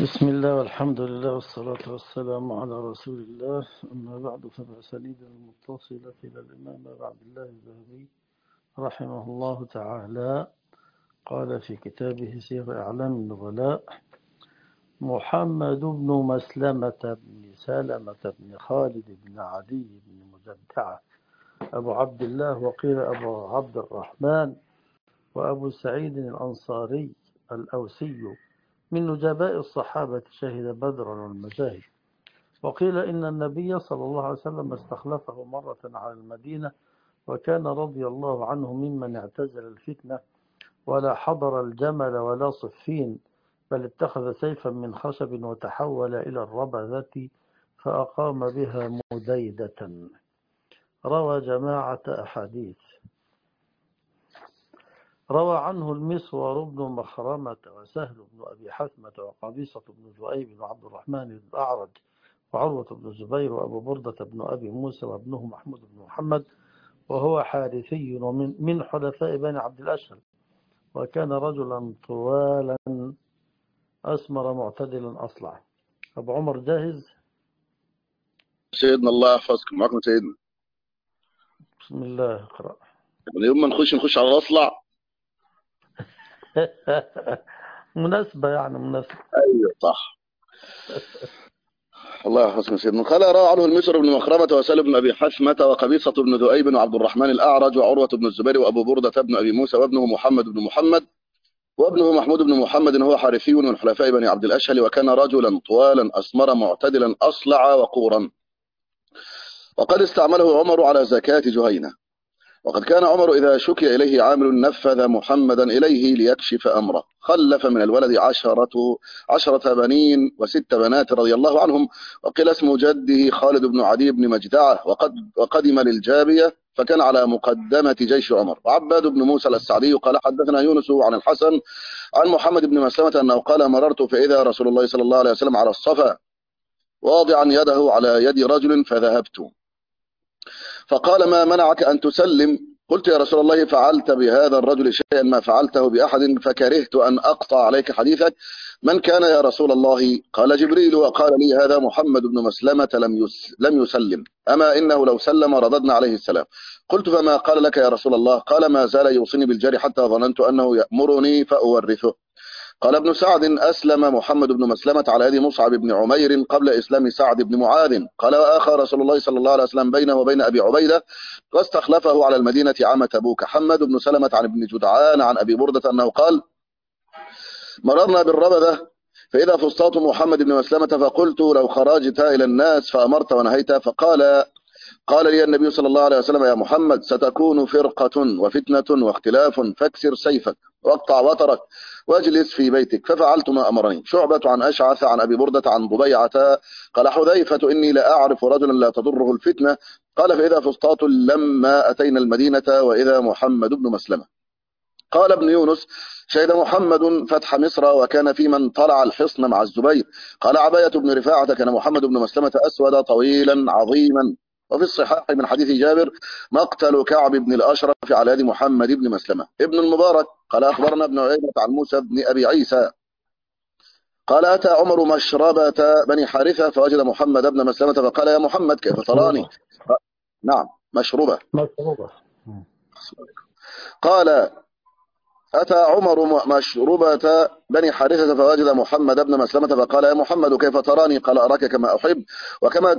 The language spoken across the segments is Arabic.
بسم الله والحمد لله والصلاة والسلام على رسول الله. أما بعد، فبأسانيدنا المتصلة إلى الإمام أبي عبد الله الذهبي رحمه الله تعالى قال في كتابه سير أعلام النبلاء: محمد بن مسلمة بن سلمة بن خالد بن عدي بن مجدعة أبو عبد الله، وقيل أبو عبد الرحمن، وأبو سعيد الأنصاري الأوسي، من نجباء الصحابة، شهد بدرا والمجاهد. وقيل إن النبي صلى الله عليه وسلم استخلفه مرة على المدينة، وكان رضي الله عنه ممن اعتزل الفتنة ولا حضر الجمل ولا صفين، بل اتخذ سيفا من خشب وتحول إلى الربذة فأقام بها مديدة. روى جماعة أحاديث. روى عنه المسور بن مخرمة وسهل بن أبي حثمة وقبيصة بن ذؤيب وعبد الرحمن الأعرج وعروة بن الزبير وأبو بردة بن أبي موسى وابنه محمود بن محمد، وهو حارثي ومن حلفاء بني عبد الأشهل، وكان رجلا طوالا أسمر معتدلا أصلع. أبو عمر جاهز؟ سيدنا الله يحفظكم. معكم سيدنا. بسم الله، اقرأ. يوم ما نخش على الأصلع. مناسبة يعني مناسبة. أيوة صح. الله يحفظكم سيدنا. قال: روى عنه المسور بن مخرمة وسهل بن أبي حثمة وقبيصة بن ذؤيب وعبد الرحمن الأعرج وعروة بن الزبير وأبو بردة بن أبي موسى وابنه محمد بن محمد وابنه محمود بن محمد، هو حارثي من حلفاء بني عبد الأشهل، وكان رجلا طوالا أسمر معتدلا أصلع وقورا، وقد استعمله عمر على زكاة جهينة. وقد كان عمر إذا شكي إليه عامل نفذ محمدا إليه ليكشف أمره. خلف من الولد عشرة بنين و6 بنات رضي الله عنهم. وقيل اسم جده خالد بن عدي بن مجدعة، وقدم للجابية فكان على مقدمة جيش عمر. وعباد بن موسى السعدي قال: حدثنا يونس عن الحسن عن محمد بن مسلمة أنه قال: مررت فإذا رسول الله صلى الله عليه وسلم على الصفا واضعا يده على يد رجل، فذهبت فقال: ما منعك أن تسلم؟ قلت: يا رسول الله، فعلت بهذا الرجل شيئا ما فعلته بأحد، فكرهت أن أقطع عليك حديثك. من كان يا رسول الله؟ قال: جبريل، وقال لي: هذا محمد بن مسلمة لم يسلم، أما إنه لو سلم رددنا عليه السلام. قلت: فما قال لك يا رسول الله؟ قال: ما زال يوصيني بالجار حتى ظننت أنه يأمرني فأورثه. قال ابن سعد: أسلم محمد بن مسلمة على يد مصعب بن عمير قبل إسلام سعد بن معاذ. قال: وآخى رسول الله صلى الله عليه وسلم بينه وبين أبي عبيدة، واستخلفه على المدينة عام تبوك. حماد بن سلمة عن ابن جدعان عن أبي بردة أنه قال: مررنا بالربذة فإذا فسطاط محمد بن مسلمة، فقلت: لو خرجت إلى الناس فأمرت ونهيت. قال لي النبي صلى الله عليه وسلم: يا محمد، ستكون فرقة وفتنة واختلاف، فاكسر سيفك واقطع وترك واجلس في بيتك. ففعلت ما أمرني. شعبة عن أشعث عن أبي بردة عن ضبيعة قال: حذيفة: إني لا أعرف رجلا لا تضره الفتنة. قال: فإذا فسطاط لما أتينا المدينة وإذا محمد بن مسلمة. قال ابن يونس: شهد محمد فتح مصر، وكان في من طلع الحصن مع الزبير. قال عباية بن رفاعة: كان محمد بن مسلمة أسود طويلا عظيما. وفي الصحاح من حديث جابر: مقتل كعب بن الأشرف على يد محمد بن مسلمة. ابن المبارك قال: أخبرنا ابن عيينة عن موسى بن أبي عيسى قال: أتى عمر مشربة بني حارثة فوجد محمد بن مسلمة، فقال: يا محمد، كيف تراني؟ نعم، مشروبة. قال: أتى عمر مشربة بني حارثة فوجد محمد بن مسلمة، فقال: يا محمد، كيف تراني؟ قال: أراك كما أحب، وكما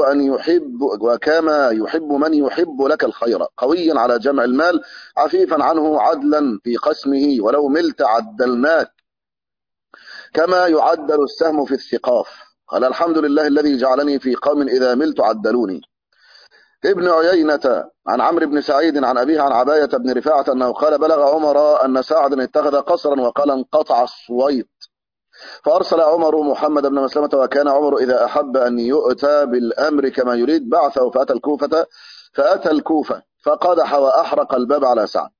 يحب من يحب لك الخير، قويا على جمع المال، عفيفا عنه، عدلا في قسمه، ولو ملت عدلناك كما يعدل السهم في الثقاف. قال: الحمد لله الذي جعلني في قوم إذا ملت عدلوني. ابن عيينة عن عمرو بن سعيد عن أبيه عن عباية بن رفاعة أنه قال: بلغ عمر أن سعد اتخذ قصرا، وقال: انقطع الصويت. فأرسل عمر محمد بن مسلمة، وكان عمر إذا أحب أن يؤتى بالأمر كما يريد بعثه فأتى الكوفة فقدح وأحرق الباب على سعد.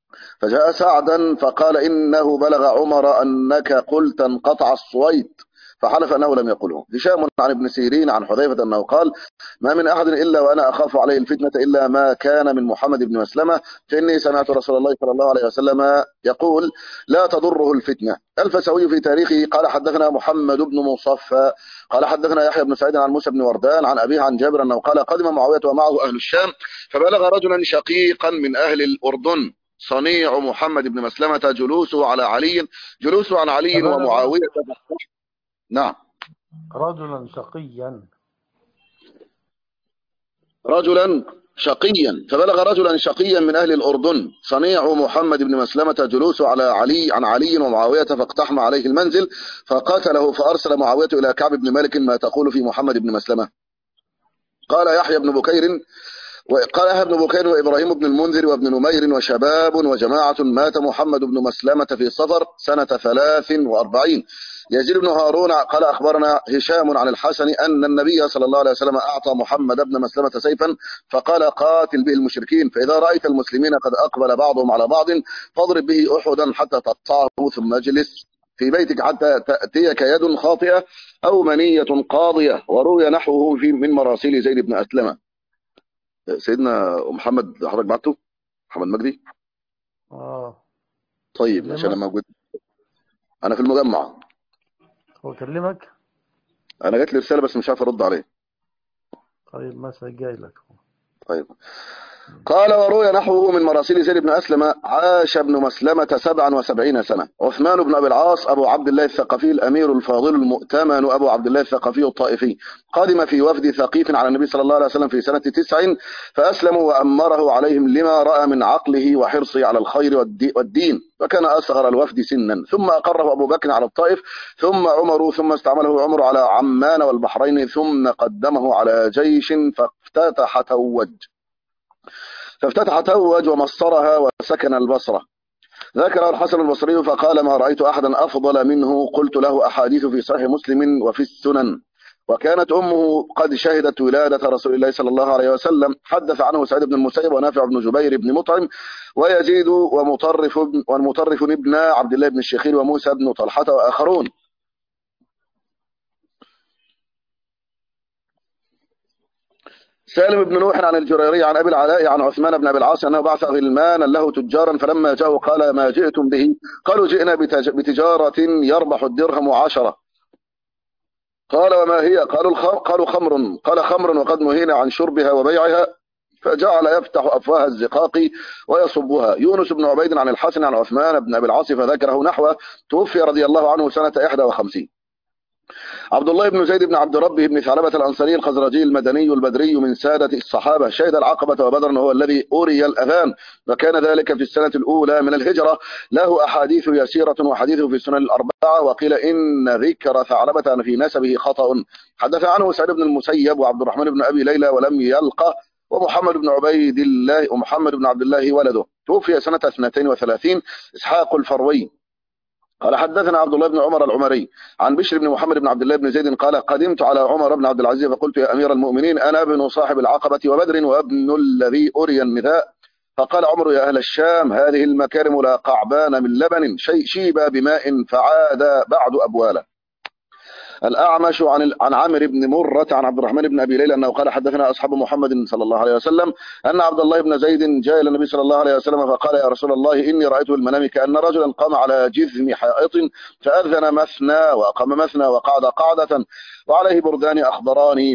فجاء سعدا فقال: إنه بلغ عمر أنك قلت انقطع الصويت، فحلف أنه لم يقله. هشام عن ابن سيرين عن حذيفة أنه قال: ما من أحد إلا وأنا أخاف عليه الفتنة إلا ما كان من محمد بن مسلمة، فإني سمعت رسول الله صلى الله عليه وسلم يقول: لا تضره الفتنة. الفسوي في تاريخه قال: حدثنا محمد بن مصفى قال حدثنا يحيى بن سعيد عن موسى بن وردان عن أبيه عن جابر أنه قال: قدم معاوية ومعه أهل الشام، فبلغ رجلا شقيقا من أهل الأردن صنيع محمد بن مسلمة جلوسه عن علي فبلغ ومعاوية. نعم. رجلا شقيا. رجلا شقيا، فبلغ رجلا شقيا من أهل الأردن صنيع محمد بن مسلمة جلوسه عن علي ومعاوية، فاقتحم عليه المنزل فقتله، فأرسل معاوية إلى كعب بن مالك: ما تقول في محمد بن مسلمة؟ قال يحيى بن بكير وإبراهيم بن المنذر وابن نمير وشباب وجماعة: مات محمد بن مسلمة في صفر سنة 43. يزيد بن هارون قال: أخبرنا هشام عن الحسن أن النبي صلى الله عليه وسلم أعطى محمد بن مسلمة سيفا فقال: قاتل به المشركين، فإذا رأيت المسلمين قد أقبل بعضهم على بعض فاضرب به أحدا حتى تقطعه، ثم اجلس في بيتك حتى تأتيك يد خاطئة أو منية قاضية. وروي نحوه من مراسيل زيد بن أسلمة. سيدنا محمد حضرتك بعته محمد مجدي؟ طيب ماشي، انا موجود، انا في المجمع. هو كلمك؟ انا جات لي رساله بس مش عارف ارد عليه. طيب مساء جاي لك. طيب. قال: وروي نحوه من مراسيل زيد بن أسلم: عاش ابن مسلمة 77 سنة. عثمان بن أبي العاص أبو عبد الله الثقفي الأمير الفاضل المؤتمن أبو عبد الله الثقفي الطائفي، قادم في وفد ثقيف على النبي صلى الله عليه وسلم في سنة 9 فأسلموا وأمره عليهم لما رأى من عقله وحرصه على الخير والدين، وكان أصغر الوفد سنا. ثم أقره أبو بكر على الطائف، ثم عمر، ثم استعمله عمر على عمان والبحرين، ثم قدمه على جيش فافتتح توج ومصرها وسكن البصرة. ذكر الحسن البصري فقال: ما رأيت أحدا أفضل منه. قلت له: أحاديث في صحيح مسلم وفي السنن. وكانت أمه قد شهدت ولادة رسول الله صلى الله عليه وسلم. حدث عنه سعيد بن المسيب ونافع بن جبير بن مطعم ويزيد ومطرف ابن عبد الله بن الشخير وموسى بن طلحة وآخرون. سالم بن نوح عن الجريري عن أبي العلاء عن عثمان بن أبي العاص أنه بعث غلمانا له تجارا، فلما جاءوا قال: ما جئتم به؟ قالوا: جئنا بتجارة يربح الدرهم 10. قال: وما هي؟ قالوا: خمر. قال: خمر وقد نهينا عن شربها وبيعها. فجعل يفتح أفواه الزقاق ويصبها. يونس بن عبيد عن الحسن عن عثمان بن أبي العاص فذكره نحوه. توفي رضي الله عنه سنة 51. عبد الله بن زيد بن عبد ربه بن ثعلبة الأنصاري الخزرجي المدني البدري من سادة الصحابة، شهد العقبة وبدرا، هو الذي أري الأذان، وكان ذلك في السنة الأولى من الهجرة. له أحاديث يسيرة وحديثه في السنن الأربعة، وقيل إن ذكر ثعلبة في نسبه خطأ. حدث عنه سعيد بن المسيب وعبد الرحمن بن أبي ليلى ولم يلقه، ومحمد بن عبد الله ولده. توفي سنة 32. إسحاق الفروي قال: حدثنا عبد الله بن عمر العمري عن بشر بن محمد بن عبد الله بن زيد قال: قدمت على عمر بن عبد العزيز فقلت: يا أمير المؤمنين، أنا ابن صاحب العقبة وبدر وابن الذي أري النداء. فقال عمر: يا أهل الشام، هذه المكارم لا قعبان من لبن شيبا بماء فعاد بعد أبوالا. الأعمش عن عامر بن مرة عن عبد الرحمن بن أبي ليلى أنه قال: حدثنا أصحاب محمد صلى الله عليه وسلم أن عبد الله بن زيد جاء إلى النبي صلى الله عليه وسلم فقال: يا رسول الله، إني رأيت المنام كأن رجلا قام على جذم حائط فأذن مثنى وأقام مثنى وقعد قعدة وعليه بردان أخضران.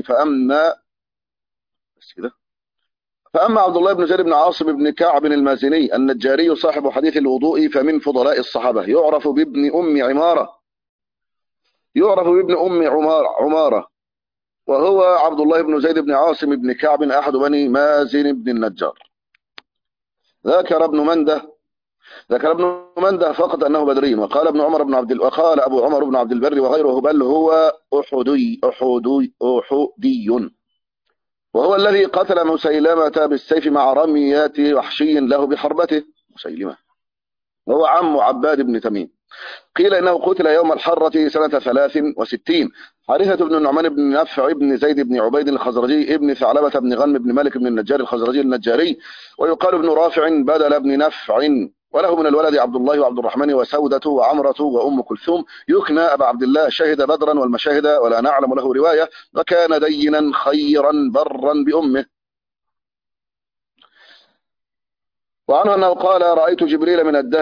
فأما عبد الله بن زيد بن عاصم بن كعب المازني النجاري صاحب حديث الوضوء فمن فضلاء الصحابة، يعرف بابن أم عمارة، وهو عبد الله بن زيد بن عاصم بن كعب أحد بني مازن بن النجار. ذكر ابن منده فقط أنه بدري. وقال أبو عمر بن عبد البر وغيره: بل هو أحدي، وهو الذي قتل مسيلمة بالسيف مع رميات وحشي له بحربته. مسيلمة وهو عم عباد بن تميم. قيل إنه قتل يوم الحرة سنة 63. حارثة بن النعمان بن نفع بن زيد بن عبيد الخزرجي ابن ثعلبة بن غنم بن مالك بن النجار الخزرجي النجاري، ويقال ابن رافع بدل ابن نفع، وله من الولد عبد الله وعبد الرحمن وسودة وعمرة وأم كلثوم، يكنى أبا عبد الله، شهد بدرا والمشاهد ولا نعلم له رواية، وكان دينا خيرا برا بأمه. وعنه أنه قال رأيت جبريل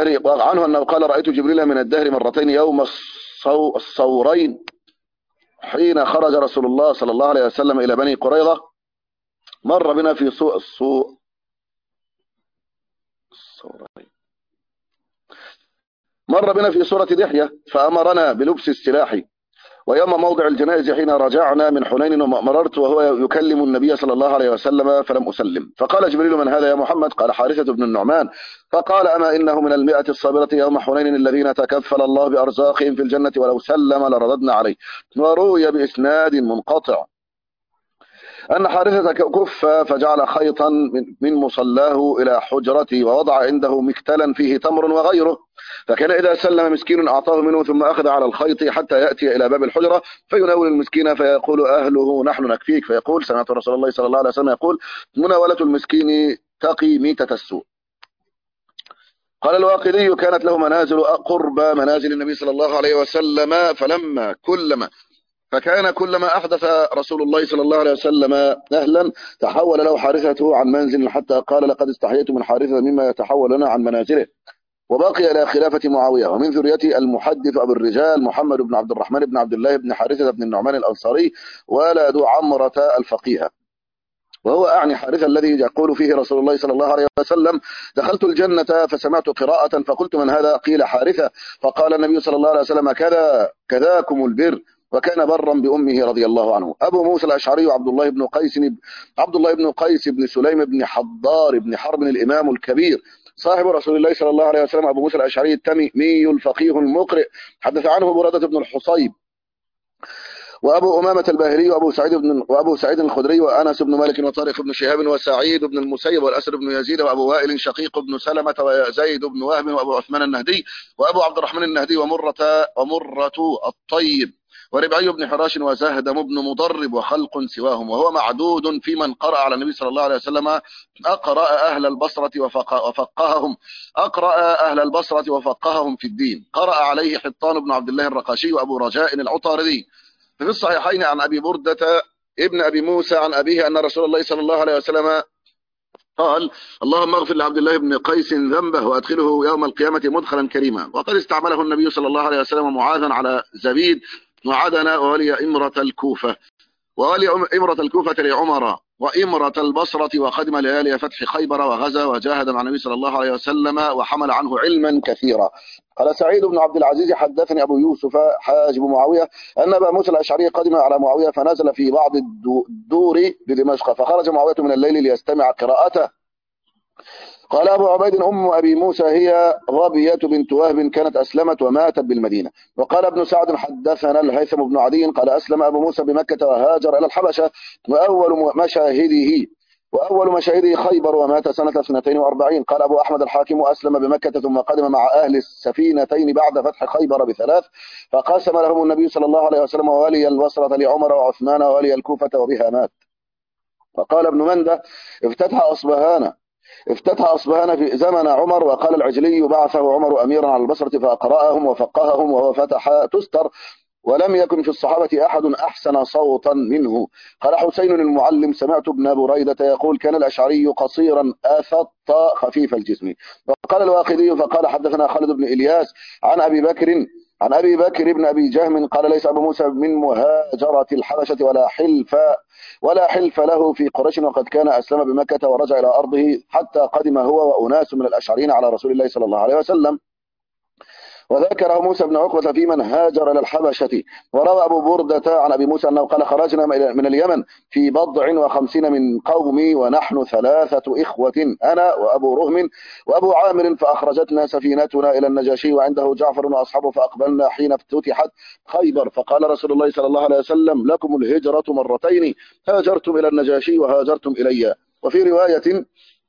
من الدهر مرتين يوم الصورين حين خرج رسول الله صلى الله عليه وسلم إلى بني قريظة، مر بنا في سورة دحية فأمرنا بلبس السلاح. ويوم موضع الجنائز حين رجعنا من حنين مررت وهو يكلم النبي صلى الله عليه وسلم فلم أسلم، فقال جبريل من هذا يا محمد؟ قال حارثة بن النعمان، فقال أما إنه من 100 الصابرة يوم حنين الذين تكفل الله بأرزاقهم في الجنة ولو سلم لرددنا عليه. وروي بإسناد منقطع أن حارثة كف فجعل خيطا من مصلاه إلى حجرته ووضع عنده مكتلا فيه تمر وغيره، فكان إذا سلم مسكين أعطاه منه ثم أخذ على الخيط حتى يأتي إلى باب الحجرة فيناول المسكين فيقول أهله نحن نكفيك، فيقول سمعت رسول الله صلى الله عليه وسلم يقول مناولة المسكين تقي ميتة السوء. قال الواقدي كانت له منازل قرب منازل النبي صلى الله عليه وسلم، فكان كلما أحدث رسول الله صلى الله عليه وسلم أهلا تحول له حارثته عن منزل، حتى قال لقد استحييت من حارثة مما يتحول لنا عن منازله. وبقي إلى خلافة معاوية ومن ذريته المحدث أبو الرجال محمد بن عبد الرحمن بن عبد الله بن حارثة بن النعمان الأنصاري ولد عمرة الفقيهة، وهو أعني حارثة الذي يقول فيه رسول الله صلى الله عليه وسلم دخلت الجنة فسمعت قراءة فقلت من هذا؟ قيل حارثة، فقال النبي صلى الله عليه وسلم كذاكم البر، وكان برا بأمه رضي الله عنه. أبو موسى الأشعري عبد الله بن قيس بن سليم بن حضار بن حرب الإمام الكبير صاحب رسول الله صلى الله عليه وسلم، أبو موسى الأشعري التميمي الفقيه المقرئ، حدث عنه برادة بن الحصيب وأبو أمامة الباهلي وأبو سعيد الخدري وأنس بن مالك وطارق بن شهاب وسعيد بن المسيب والأسد بن يزيد وأبو وائل شقيق بن سلمة وزيد بن وهب وأبو عثمان النهدي وأبو عبد الرحمن النهدي ومرة الطيب وربعي بن حراش وزهدم بن مضرب وخلق سواهم، وهو معدود في من قرأ على النبي صلى الله عليه وسلم أقرأ أهل البصرة وفقههم في الدين. قرأ عليه حطان بن عبد الله الرقاشي وأبو رجاء العطاردي. في الصحيحين عن أبي بردة ابن أبي موسى عن أبيه أن رسول الله صلى الله عليه وسلم قال اللهم اغفر لعبد الله بن قيس ذنبه وأدخله يوم القيامة مدخلا كريما. وقد استعمله النبي صلى الله عليه وسلم معاذا على زبيد وعدن وولي إمرة الكوفة لعمر وإمرة البصرة، وخدم ليالي فتح خيبر وغزا وجاهد مع النبي صلى الله عليه وسلم وحمل عنه علما كثيرا. قال سعيد بن عبد العزيز حدثني أبو يوسف حاجب معاوية أن أبا موسى الأشعري قدم على معاوية فنزل في بعض الدور بدمشق، فخرج معاوية من الليل ليستمع قراءته. قال أبو عبيد أم أبي موسى هي ربية بنت وهب كانت أسلمت وماتت بالمدينة. وقال ابن سعد حدثنا الهيثم بن عدي قال أسلم أبو موسى بمكة وهاجر إلى الحبشة، وأول مشاهده خيبر ومات سنة 42. قال أبو أحمد الحاكم أسلم بمكة ثم قدم مع أهل السفينتين بعد فتح خيبر ب3، فقسم لهم النبي صلى الله عليه وسلم وولي البصرة لعمر وعثمان وولي الكوفة وبها مات. فقال ابن منده افتتح أصبهان في زمن عمر. وقال العجلي بعثه عمر أميرا على البصرة فأقرأهم وفقههم وهو فتح تستر، ولم يكن في الصحابة أحد أحسن صوتا منه. قال حسين المعلم سمعت ابن بريدة يقول كان الأشعري قصيرا أثط خفيف الجسم. وقال الواقدي فقال حدثنا خالد بن إلياس عن أبي بكر بن أبي جهم قال ليس أبو موسى من مهاجرة الحبشة ولا حلف له في قريش، وقد كان أسلم بمكة ورجع إلى أرضه حتى قدم هو وأناس من الأشعريين على رسول الله صلى الله عليه وسلم. وذكر موسى بن عقبة في من هاجر إلى الحبشة. وروى أبو بردة عن أبي موسى أنه قال خرجنا من اليمن في 50 من قومي ونحن 3 إخوة أنا وأبو رهم وأبو عامر، فأخرجتنا سفينتنا إلى النجاشي وعنده جعفر وأصحابه، فأقبلنا حين افتتحت خيبر، فقال رسول الله صلى الله عليه وسلم لكم الهجرة مرتين، هاجرتم إلى النجاشي وهاجرتم إلي. وفي رواية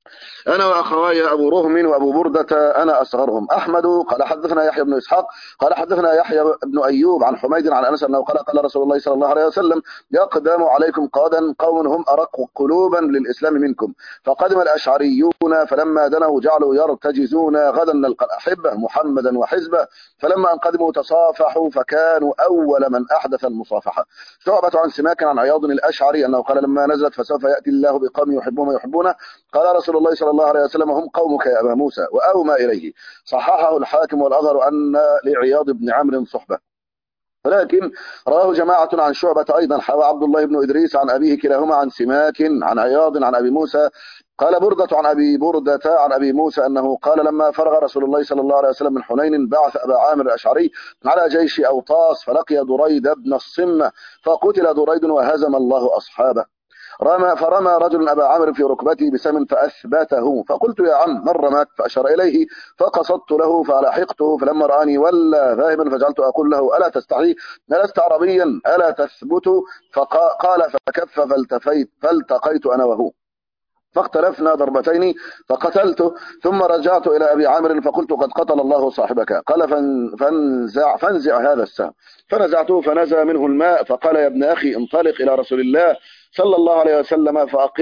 أنا وأخواي أبو رهم وأبو بردة أنا أصغرهم. أحمد قال حدثنا يحيى بن إسحاق قال حدثنا يحيى بن أيوب عن حميد عن أنس أنه قال قال رسول الله صلى الله عليه وسلم يقدم عليكم قادا قوم هم أرق قلوبا للإسلام منكم. فقدم الأشعريون فلما دنوا جعلوا يرتجزون غدا نلقى الأحبة محمدا وحزبه. فلما أن قدموا تصافحوا فكانوا أول من أحدث المصافحة. شعبة عن سماك عن عياض الأشعري أنه قال لما نزلت فسوف يأتي الله بقوم يحبون ويحبونه قال رسول الله صلى الله عليه وسلم هم قومك يا أبا موسى وأومى إليه. صححه الحاكم والأظهر أن لعياض بن عمرو صحبة، ولكن رواه جماعة عن شعبة أيضا. حوى عبد الله بن إدريس عن أبيه كلاهما عن سماك عن عياض عن أبي موسى قال بردة عن أبي بردة عن أبي موسى أنه قال لما فرغ رسول الله صلى الله عليه وسلم من حنين بعث أبا عامر الأشعري على جيش أوطاس فلقي دريد بن الصمة فقتل دريد وهزم الله أصحابه. فرمى رجل أبا عامر في ركبته بسم فأثبته فقلت يا عم من رماك فأشار إليه فقصدت له فلحقته فلما رآني ولى ذاهبا فجعلت أقول له ألا تستحي ألست عربيا ألا تثبت فقال فكف فالتقيت أنا وهو فاختلفنا ضربتين فقتلته ثم رجعت إلى أبي عامر فقلت قد قتل الله صاحبك قال فانزع هذا السهم فنزعته فنزع منه الماء فقال يا ابن أخي انطلق إلى رسول الله صلى الله عليه وسلم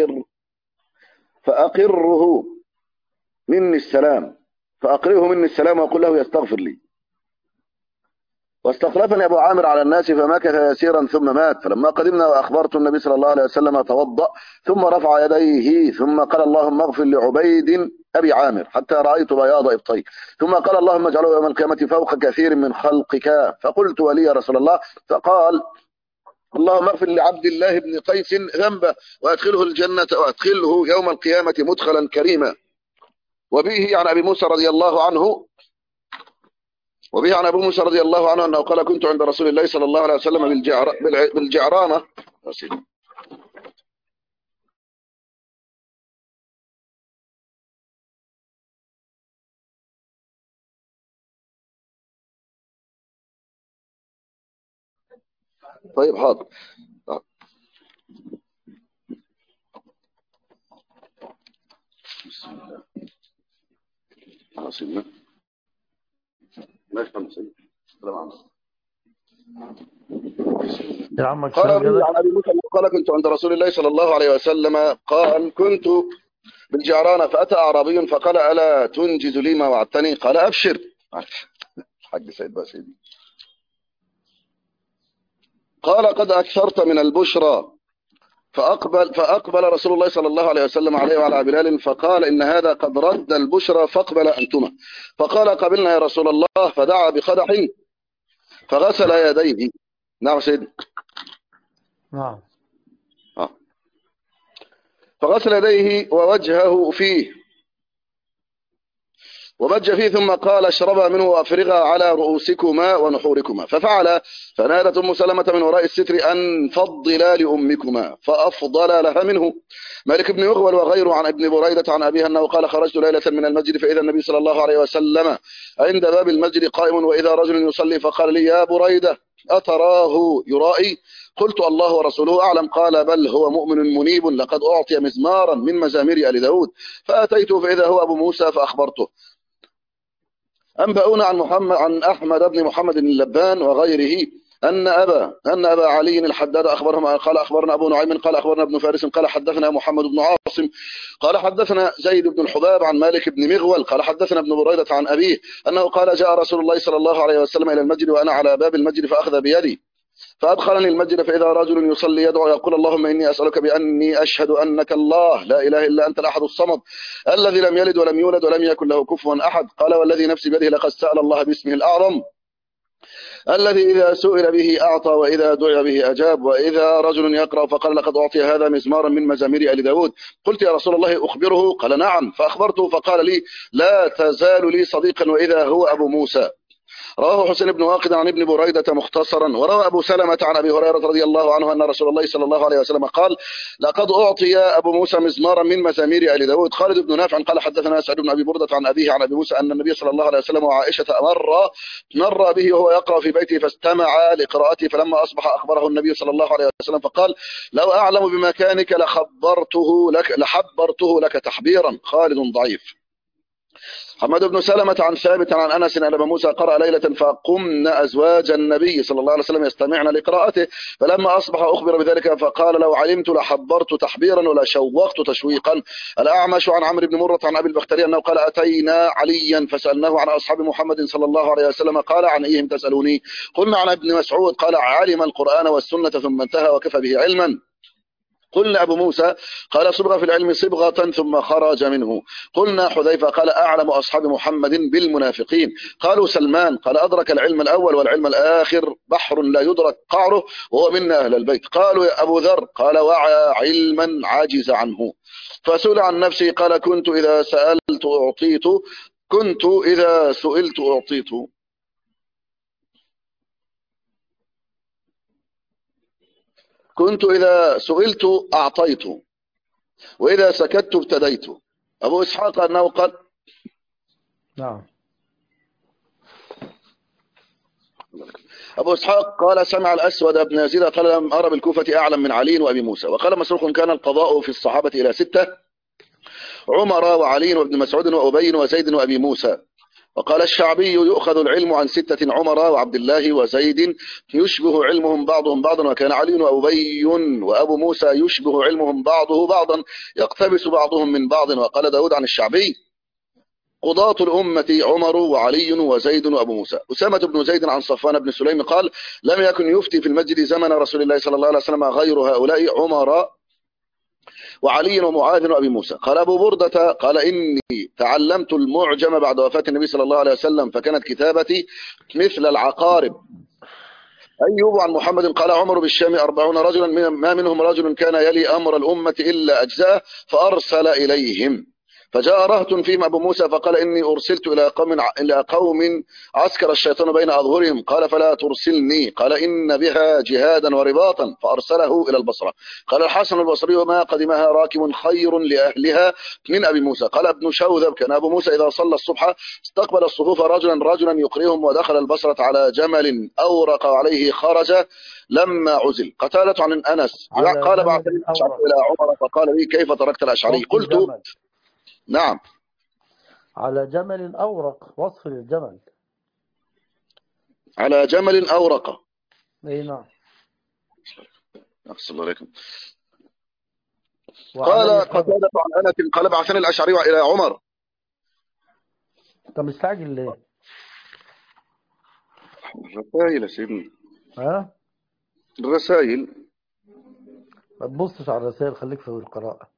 فأقره مني السلام وقل له يستغفر لي. واستخلفني أبو عامر على الناس فمكث يسيرا ثم مات. فلما قدمنا وأخبرت النبي صلى الله عليه وسلم توضأ ثم رفع يديه ثم قال اللهم اغفر لعبيد أبي عامر حتى رأيت بياض إبطيه ثم قال اللهم اجعله يوم القيامة فوق كثير من خلقك. فقلت ولي يا رسول الله فقال اللهم اغفر لعبد الله بن قيس ذنبه وأدخله الجنة وأدخله يوم القيامة مدخلا كريما. وبه عن أبي موسى رضي الله عنه أنه قال كنت عند رسول الله صلى الله عليه وسلم بالجعرانة. طيب حاضر. بسم الله. سيدنا ماشي السلام عليكم. يا عمك قال عن أبي موسى قال كنت عند رسول الله صلى الله عليه وسلم قال كنت بالجعرانة فأتى أعرابي فقال ألا تنجز لي ما وعدتني قال أبشر. حق سيد باسيدي قال قد أكثرت من البشرى. فأقبل رسول الله صلى الله عليه وسلم عليه وعلى بلال فقال إن هذا قد رد البشرى فاقبل أنتما. فقال قبلنا يا رسول الله فدعا بقدح فغسل يديه. نعم سيدي. نعم. فغسل يديه ووجهه فيه ومج فيه ثم قال اشربا منه وافرغا على رؤوسكما ونحوركما. ففعل فنادت ام سلمة من وراء الستر ان فضلا لامكما فافضل لها منه. مالك بن يغول وغيره عن ابن بريدة عن ابيها انه قال خرجت ليلة من المسجد فاذا النبي صلى الله عليه وسلم عند باب المسجد قائم واذا رجل يصلي فقال لي يا بريدة اتراه يرائي؟ قلت الله ورسوله أعلم. قال بل هو مؤمن منيب لقد أعطي مزمارا من مزامير آل داود. فأتيته فإذا هو أبو موسى فأخبرته. أنبأونا عن أحمد بن محمد اللبان وغيره أن أبا علي الحداد أخبرهم قال أخبرنا أبو نعيم قال أخبرنا ابن فارس قال حدثنا محمد بن عاصم قال حدثنا زيد بن الحباب عن مالك بن مغول قال حدثنا ابن بريدة عن أبيه أنه قال جاء رسول الله صلى الله عليه وسلم إلى المسجد وأنا على باب المسجد فأخذ بيدي فأدخلني المسجد فإذا رجل يصلي يدعو يقول اللهم إني أسألك بأني أشهد أنك الله لا إله إلا أنت الأحد الصمد الذي لم يلد ولم يولد ولم يكن له كفوا أحد. قال والذي نفسي بيده لقد سأل الله باسمه الأعظم الذي إذا سئل به أعطى وإذا دعي به أجاب. وإذا رجل يقرأ فقال لقد أعطي هذا مزمارا من مزامير آل داود. قلت يا رسول الله أخبره؟ قال نعم. فأخبرته فقال لي لا تزال لي صديقا وإذا هو أبو موسى. رواه حسين بن واقد عن ابن بريدة مختصرا. وروى أبو سلمة عن أبي هريرة رضي الله عنه أن رسول الله صلى الله عليه وسلم قال: لقد أعطي أبو موسى مزمارا من مزامير آل داود. خالد بن نافع قال: حدثنا سعد بن أبي بردة عن أبيه عن أبي موسى أن النبي صلى الله عليه وسلم وعائشة مر به وهو يقرأ في بيته فاستمع لقراءته، فلما أصبح أخبره النبي صلى الله عليه وسلم فقال: لو أعلم بمكانك لحبرته لك تحبيرا. خالد ضعيف. حماد بن سلمة عن ثابت عن أنس أن أبا موسى قرأ ليلة فقمن أزواج النبي صلى الله عليه وسلم يستمعن لقراءته، فلما أصبح أخبر بذلك فقال: لو علمت لحبرت تحبيرا ولا شوقت تشويقا. الأعمش عن عمرو بن مرة عن أبي البختري أنه قال: أتينا عليا فسألناه عن أصحاب محمد صلى الله عليه وسلم قال: عن أيهم تسألوني؟ قلنا: عن ابن مسعود قال: علم القرآن والسنة ثم انتهى وكفى به علما. قلنا: أبو موسى قال: صبغ في العلم صبغة ثم خرج منه. قلنا: حذيفة قال: أعلم أصحاب محمد بالمنافقين. قالوا: سلمان قال: أدرك العلم الأول والعلم الآخر بحر لا يدرك قعره وهو منا أهل البيت. قالوا: يا أبو ذر قال: وعى علما عاجز عنه. فسئل عن نفسه قال: كنت إذا سئلت أعطيت كنت إذا سئلت أعطيت وإذا سكت ابتديت. أبو إسحاق أنه قال: نعم. أبو إسحاق قال: سمع الأسود بن يزيد قال: لم أرى بالكوفة أعلم من علي وأبي موسى. وقال مسروق: كان القضاء في الصحابة إلى 6: عمر وعلي وابن مسعود وأبي وزيد وأبي موسى. وقال الشعبي: يؤخذ العلم عن 6: عمر وعبد الله وزيد يشبه علمهم بعضهم بعضا، وكان علي وأبي وأبو موسى يشبه علمهم بعضه بعضا يقتبس بعضهم من بعض. وقال داود عن الشعبي: قضاة الأمة عمر وعلي وزيد وأبو موسى. أسامة بن زيد عن صفوان بن سليم قال: لم يكن يفتي في المسجد زمن رسول الله صلى الله عليه وسلم غير هؤلاء: عمر وعلي ومعاذ وأبي موسى. قال أبو بردة قال: إني تعلمت المعجم بعد وفاة النبي صلى الله عليه وسلم، فكانت كتابتي مثل العقارب. أيوب عن محمد قال: عمر بالشام 40 رجلا ما منهم رجل كان يلي أمر الأمة إلا أجزاء فأرسل إليهم، فجاء رهط فيهم أبو موسى فقال: إني أرسلت إلى قوم عسكر الشيطان بين أظهرهم. قال: فلا ترسلني. قال: إن بها جهادا ورباطا، فأرسله إلى البصرة. قال الحسن البصري: وما قدمها راكب خير لأهلها من أبي موسى. قال ابن شوذب: كان أبو موسى إذا صلى الصبح استقبل الصفوف رجلا يقرئهم، ودخل البصرة على جمل أورق عليه خرج لما عزل. قتالة عن أنس قال: بعثني الأشعري إلى عمر فقال لي: كيف تركت الأشعري؟ قلت: نعم. على جمل أورق، وصف للجمل. على جمل أورق. اي نعم. أحسن الله عليكم. قال قتادة عن أنس قال: بعثني الأشعري إلى عمر. أنت مستعجل ليه؟ الرسائل يا سيدنا. ها؟ الرسائل. ما تبصش على الرسائل، خليك في القراءة.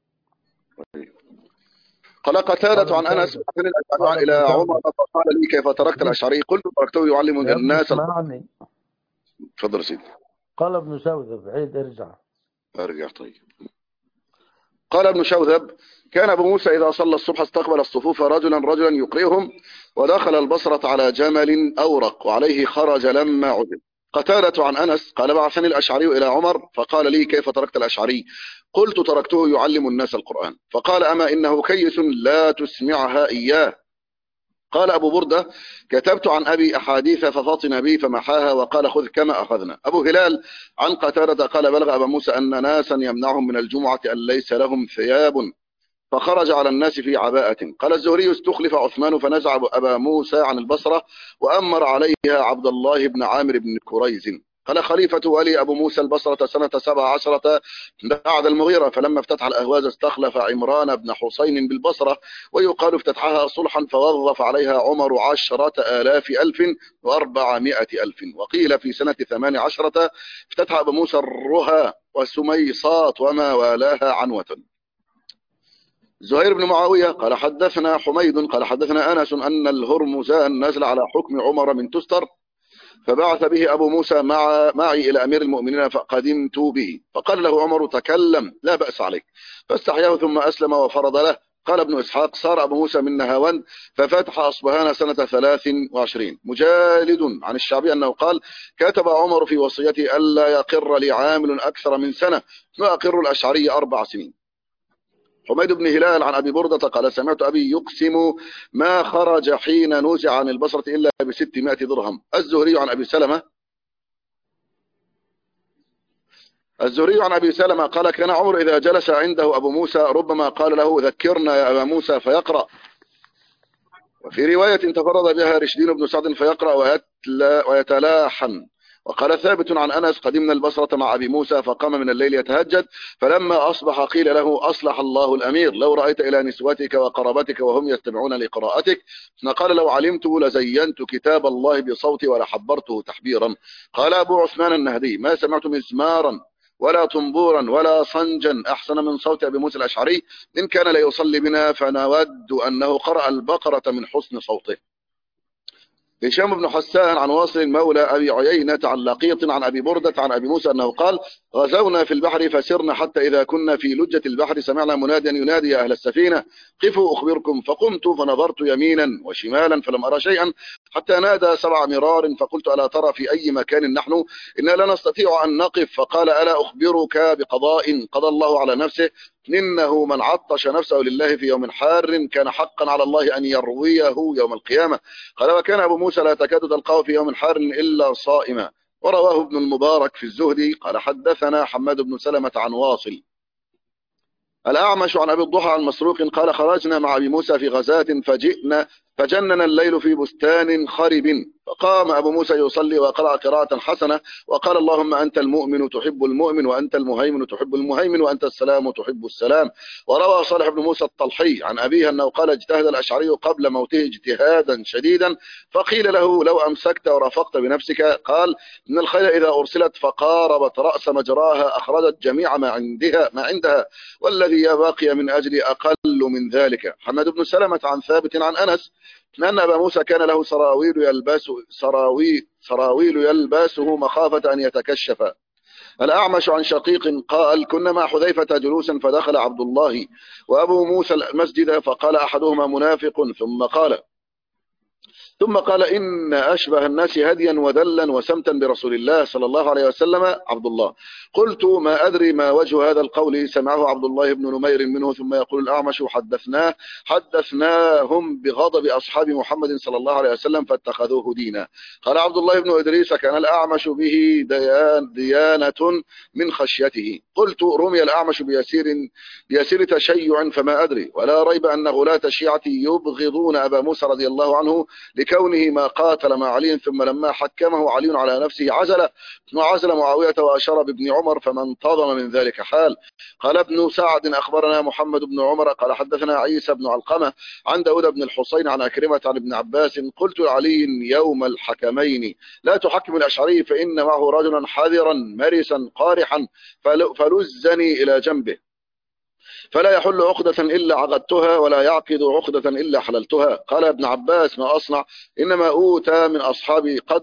قال قتادة عن أنس: بعثني الأشعري إلى عمر فقال لي: كيف تركت الأشعري؟ قلت: تركته يعلم الناس. اسمعني. تفضل سيدي. قال ابن شوذب: عيد ارجع. طيب. قال ابن شوذب: كان أبو موسى إذا صلى الصبح استقبل الصفوف رجلا يقرئهم، ودخل البصرة على جمل أورق وعليه خرج لما عدل. قتادة عن أنس قال: بعثني الأشعري إلى عمر فقال لي: كيف تركت الأشعري؟ قلت: تركته يعلم الناس القرآن. فقال: أما إنه كيس لا تسمعها إياه. قال أبو بردة: كتبت عن أبي أحاديث ففطن بي فمحاها وقال: خذ كما أخذنا. أبو هلال عن قتادة قال: بلغ أبا موسى أن ناسا يمنعهم من الجمعة أن ليس لهم ثياب، فخرج على الناس في عباءة. قال الزهري: استخلف عثمان فنزع أبا موسى عن البصرة وأمر عليها عبد الله بن عامر بن كريز. قال خليفة ولي أبو موسى البصرة سنة 17 بعد المغيرة، فلما افتتح الأهواز استخلف عمران بن حسين بالبصرة، ويقال افتتحها صلحا فوظف عليها عمر 10,400,000. وقيل في سنة 18 افتتح أبو موسى الرها وسميصات وما والاها عنوة. زهير بن معاوية قال: حدثنا حميد قال: حدثنا أنس أن الهرمزان نزل على حكم عمر من تستر، فبعث به أبو موسى معي إلى أمير المؤمنين فقدمت به، فقال له عمر: تكلم لا بأس عليك، فاستحياه ثم أسلم وفرض له. قال ابن إسحاق صار أبو موسى من نهاوند ففتح أصبهان سنة 23. مجالد عن الشعبي أنه قال كتب عمر في وصيته ألا يقر لي عامل أكثر من سنة وأقر الأشعري 4 سنين. حميد بن هلال عن أبي بردة قال سمعت أبي يقسم ما خرج حين نزع عن البصرة إلا ب600 درهم. الزهري عن أبي سلمة قال كان عمر إذا جلس عنده أبو موسى ربما قال له ذكرنا يا أبا موسى فيقرأ. وفي رواية تفرد بها رشدين بن سعد فيقرأ ويتلاحن. وقال ثابت عن أنس قدمنا البصرة مع أبي موسى فقام من الليل يتهجد فلما أصبح قيل له أصلح الله الأمير لو رأيت إلى نسوتك وقرابتك وهم يستمعون لقراءتك. فقال لو علمت لزينت كتاب الله بصوتي ولحبرته تحبيرا. قال أبو عثمان النهدي ما سمعت مزمارا ولا طنبورا ولا صنجا أحسن من صوت أبي موسى الأشعري إن كان ليصلي بنا فنود أنه قرأ البقرة من حسن صوته. هشام بن حسان عن واصل مولى أبي عيينة عن لقيط عن أبي بردة عن أبي موسى أنه قال غزونا في البحر فسرنا حتى إذا كنا في لجة البحر سمعنا مناديا ينادي يا أهل السفينة قفوا أخبركم. فقمت فنظرت يمينا وشمالا فلم أرى شيئا حتى نادى 7 مرار فقلت ألا ترى في أي مكان نحن إنا لا نستطيع أن نقف. فقال ألا أخبرك بقضاء قضى الله على نفسه إنه من عطش نفسه لله في يوم حار كان حقا على الله أن يرويه يوم القيامة. قال وكان أبو موسى لا تكاد تلقاه في يوم حار إلا صائما. ورواه ابن المبارك في الزهد قال حدثنا حماد بن سلمة عن واصل. الأعمش عن أبي الضحى عن مسروق قال خرجنا مع أبي موسى في غزاة فجننا الليل في بستان خرب فقام أبو موسى يصلي وقرأ قراءة حسنة وقال اللهم أنت المؤمن تحب المؤمن وأنت المهيمن تحب المهيمن وأنت السلام تحب السلام. وروى صالح بن موسى الطلحي عن أبيه أنه قال اجتهد الأشعري قبل موته اجتهادا شديدا فقيل له لو أمسكت ورفقت بنفسك قال إن الخيل إذا أرسلت فقاربت رأس مجراها أخرجت جميع ما عندها والذي يبقي من أجل أقل من ذلك. حماد بن سلمة عن ثابت عن أنس أن أبا موسى كان له سراويل يلبسه مخافة أن يتكشف. الأعمش عن شقيق قال كنا مع حذيفة جلوسا فدخل عبد الله وأبو موسى المسجد فقال أحدهما منافق ثم قال إن أشبه الناس هديا ودلا وسمتا برسول الله صلى الله عليه وسلم عبد الله. قلت ما أدري ما وجه هذا القول سمعه عبد الله بن نمير منه. ثم يقول الأعمش حدثناهم بغضب أصحاب محمد صلى الله عليه وسلم فاتخذوه دينا. قال عبد الله بن إدريس كان الأعمش به ديانة من خشيته. قلت رمي الأعمش بيسير تشيع فما أدري ولا ريب أن غلاة الشيعة يبغضون أبا موسى رضي الله عنه لكونه ما قاتل مع علي ثم لما حكمه علي على نفسه عزل معاوية وأشار بابن عمر فما انتظم من ذلك حال. قال ابن سعد أخبرنا محمد بن عمر قال حدثنا عيسى بن علقمة عن داود بن الحسين عن أكرمة عن ابن عباس قلت لعلي يوم الحكمين لا تحكم الأشعري فإن معه رجلا حذرا مرسا قارحا فلزني إلى جنبه فلا يحل عقدة إلا عقدتها ولا يعقد عقدة إلا حللتها. قال ابن عباس ما أصنع إنما أوتى من أصحابي قد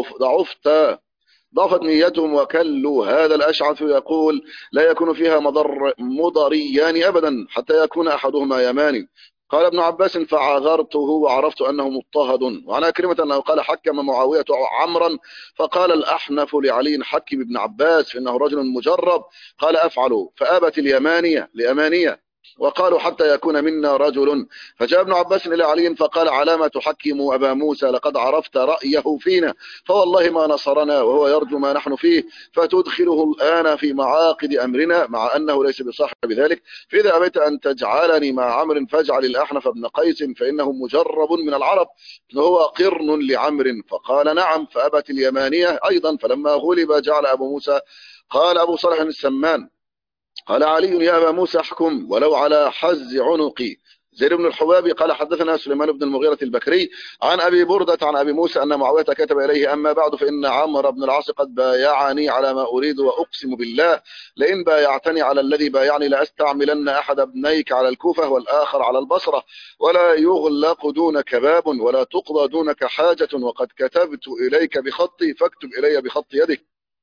ضعفت نيتهم وكلوا. هذا الأشعث يقول لا يكون فيها مضريان أبدا حتى يكون أحدهما يماني. قال ابن عباس فعذرته وعرفت أنه مضطهد. وعن أكرمة أنه قال حكم معاوية عمرا فقال الأحنف لعلي حكم ابن عباس فإنه رجل مجرب. قال أفعل فأبت اليمانية لأمانية وقالوا حتى يكون منا رجل. فجاء ابن عباس إلى علي فقال على ما تحكم أبا موسى لقد عرفت رأيه فينا فوالله ما نصرنا وهو يرجو ما نحن فيه فتدخله الآن في معاقد أمرنا مع أنه ليس بصاحب ذلك. فإذا أبيت أن تجعلني مع عمرو فاجعل الأحنف بن قيس فإنه مجرب من العرب وهو قرن لعمر. فقال نعم فأبت اليمانية أيضا. فلما غلب جعل أبو موسى قال أبو صالح السمان قال علي يا أبا موسى احكم ولو على حز عنقي. زيد بن الحبابي قال حدثنا سليمان بن المغيرة البكري عن أبي بردة عن أبي موسى أن معاوية كتب إليه أما بعد فإن عمرو بن العاص قد بايعني على ما أريد وأقسم بالله لئن بايعتني على الذي بايعني لأستعملن أحد ابنيك على الكوفة والآخر على البصرة ولا يغلق دونك باب ولا تقضى دونك حاجة وقد كتبت إليك بخطي فاكتب إلي بخط يدك.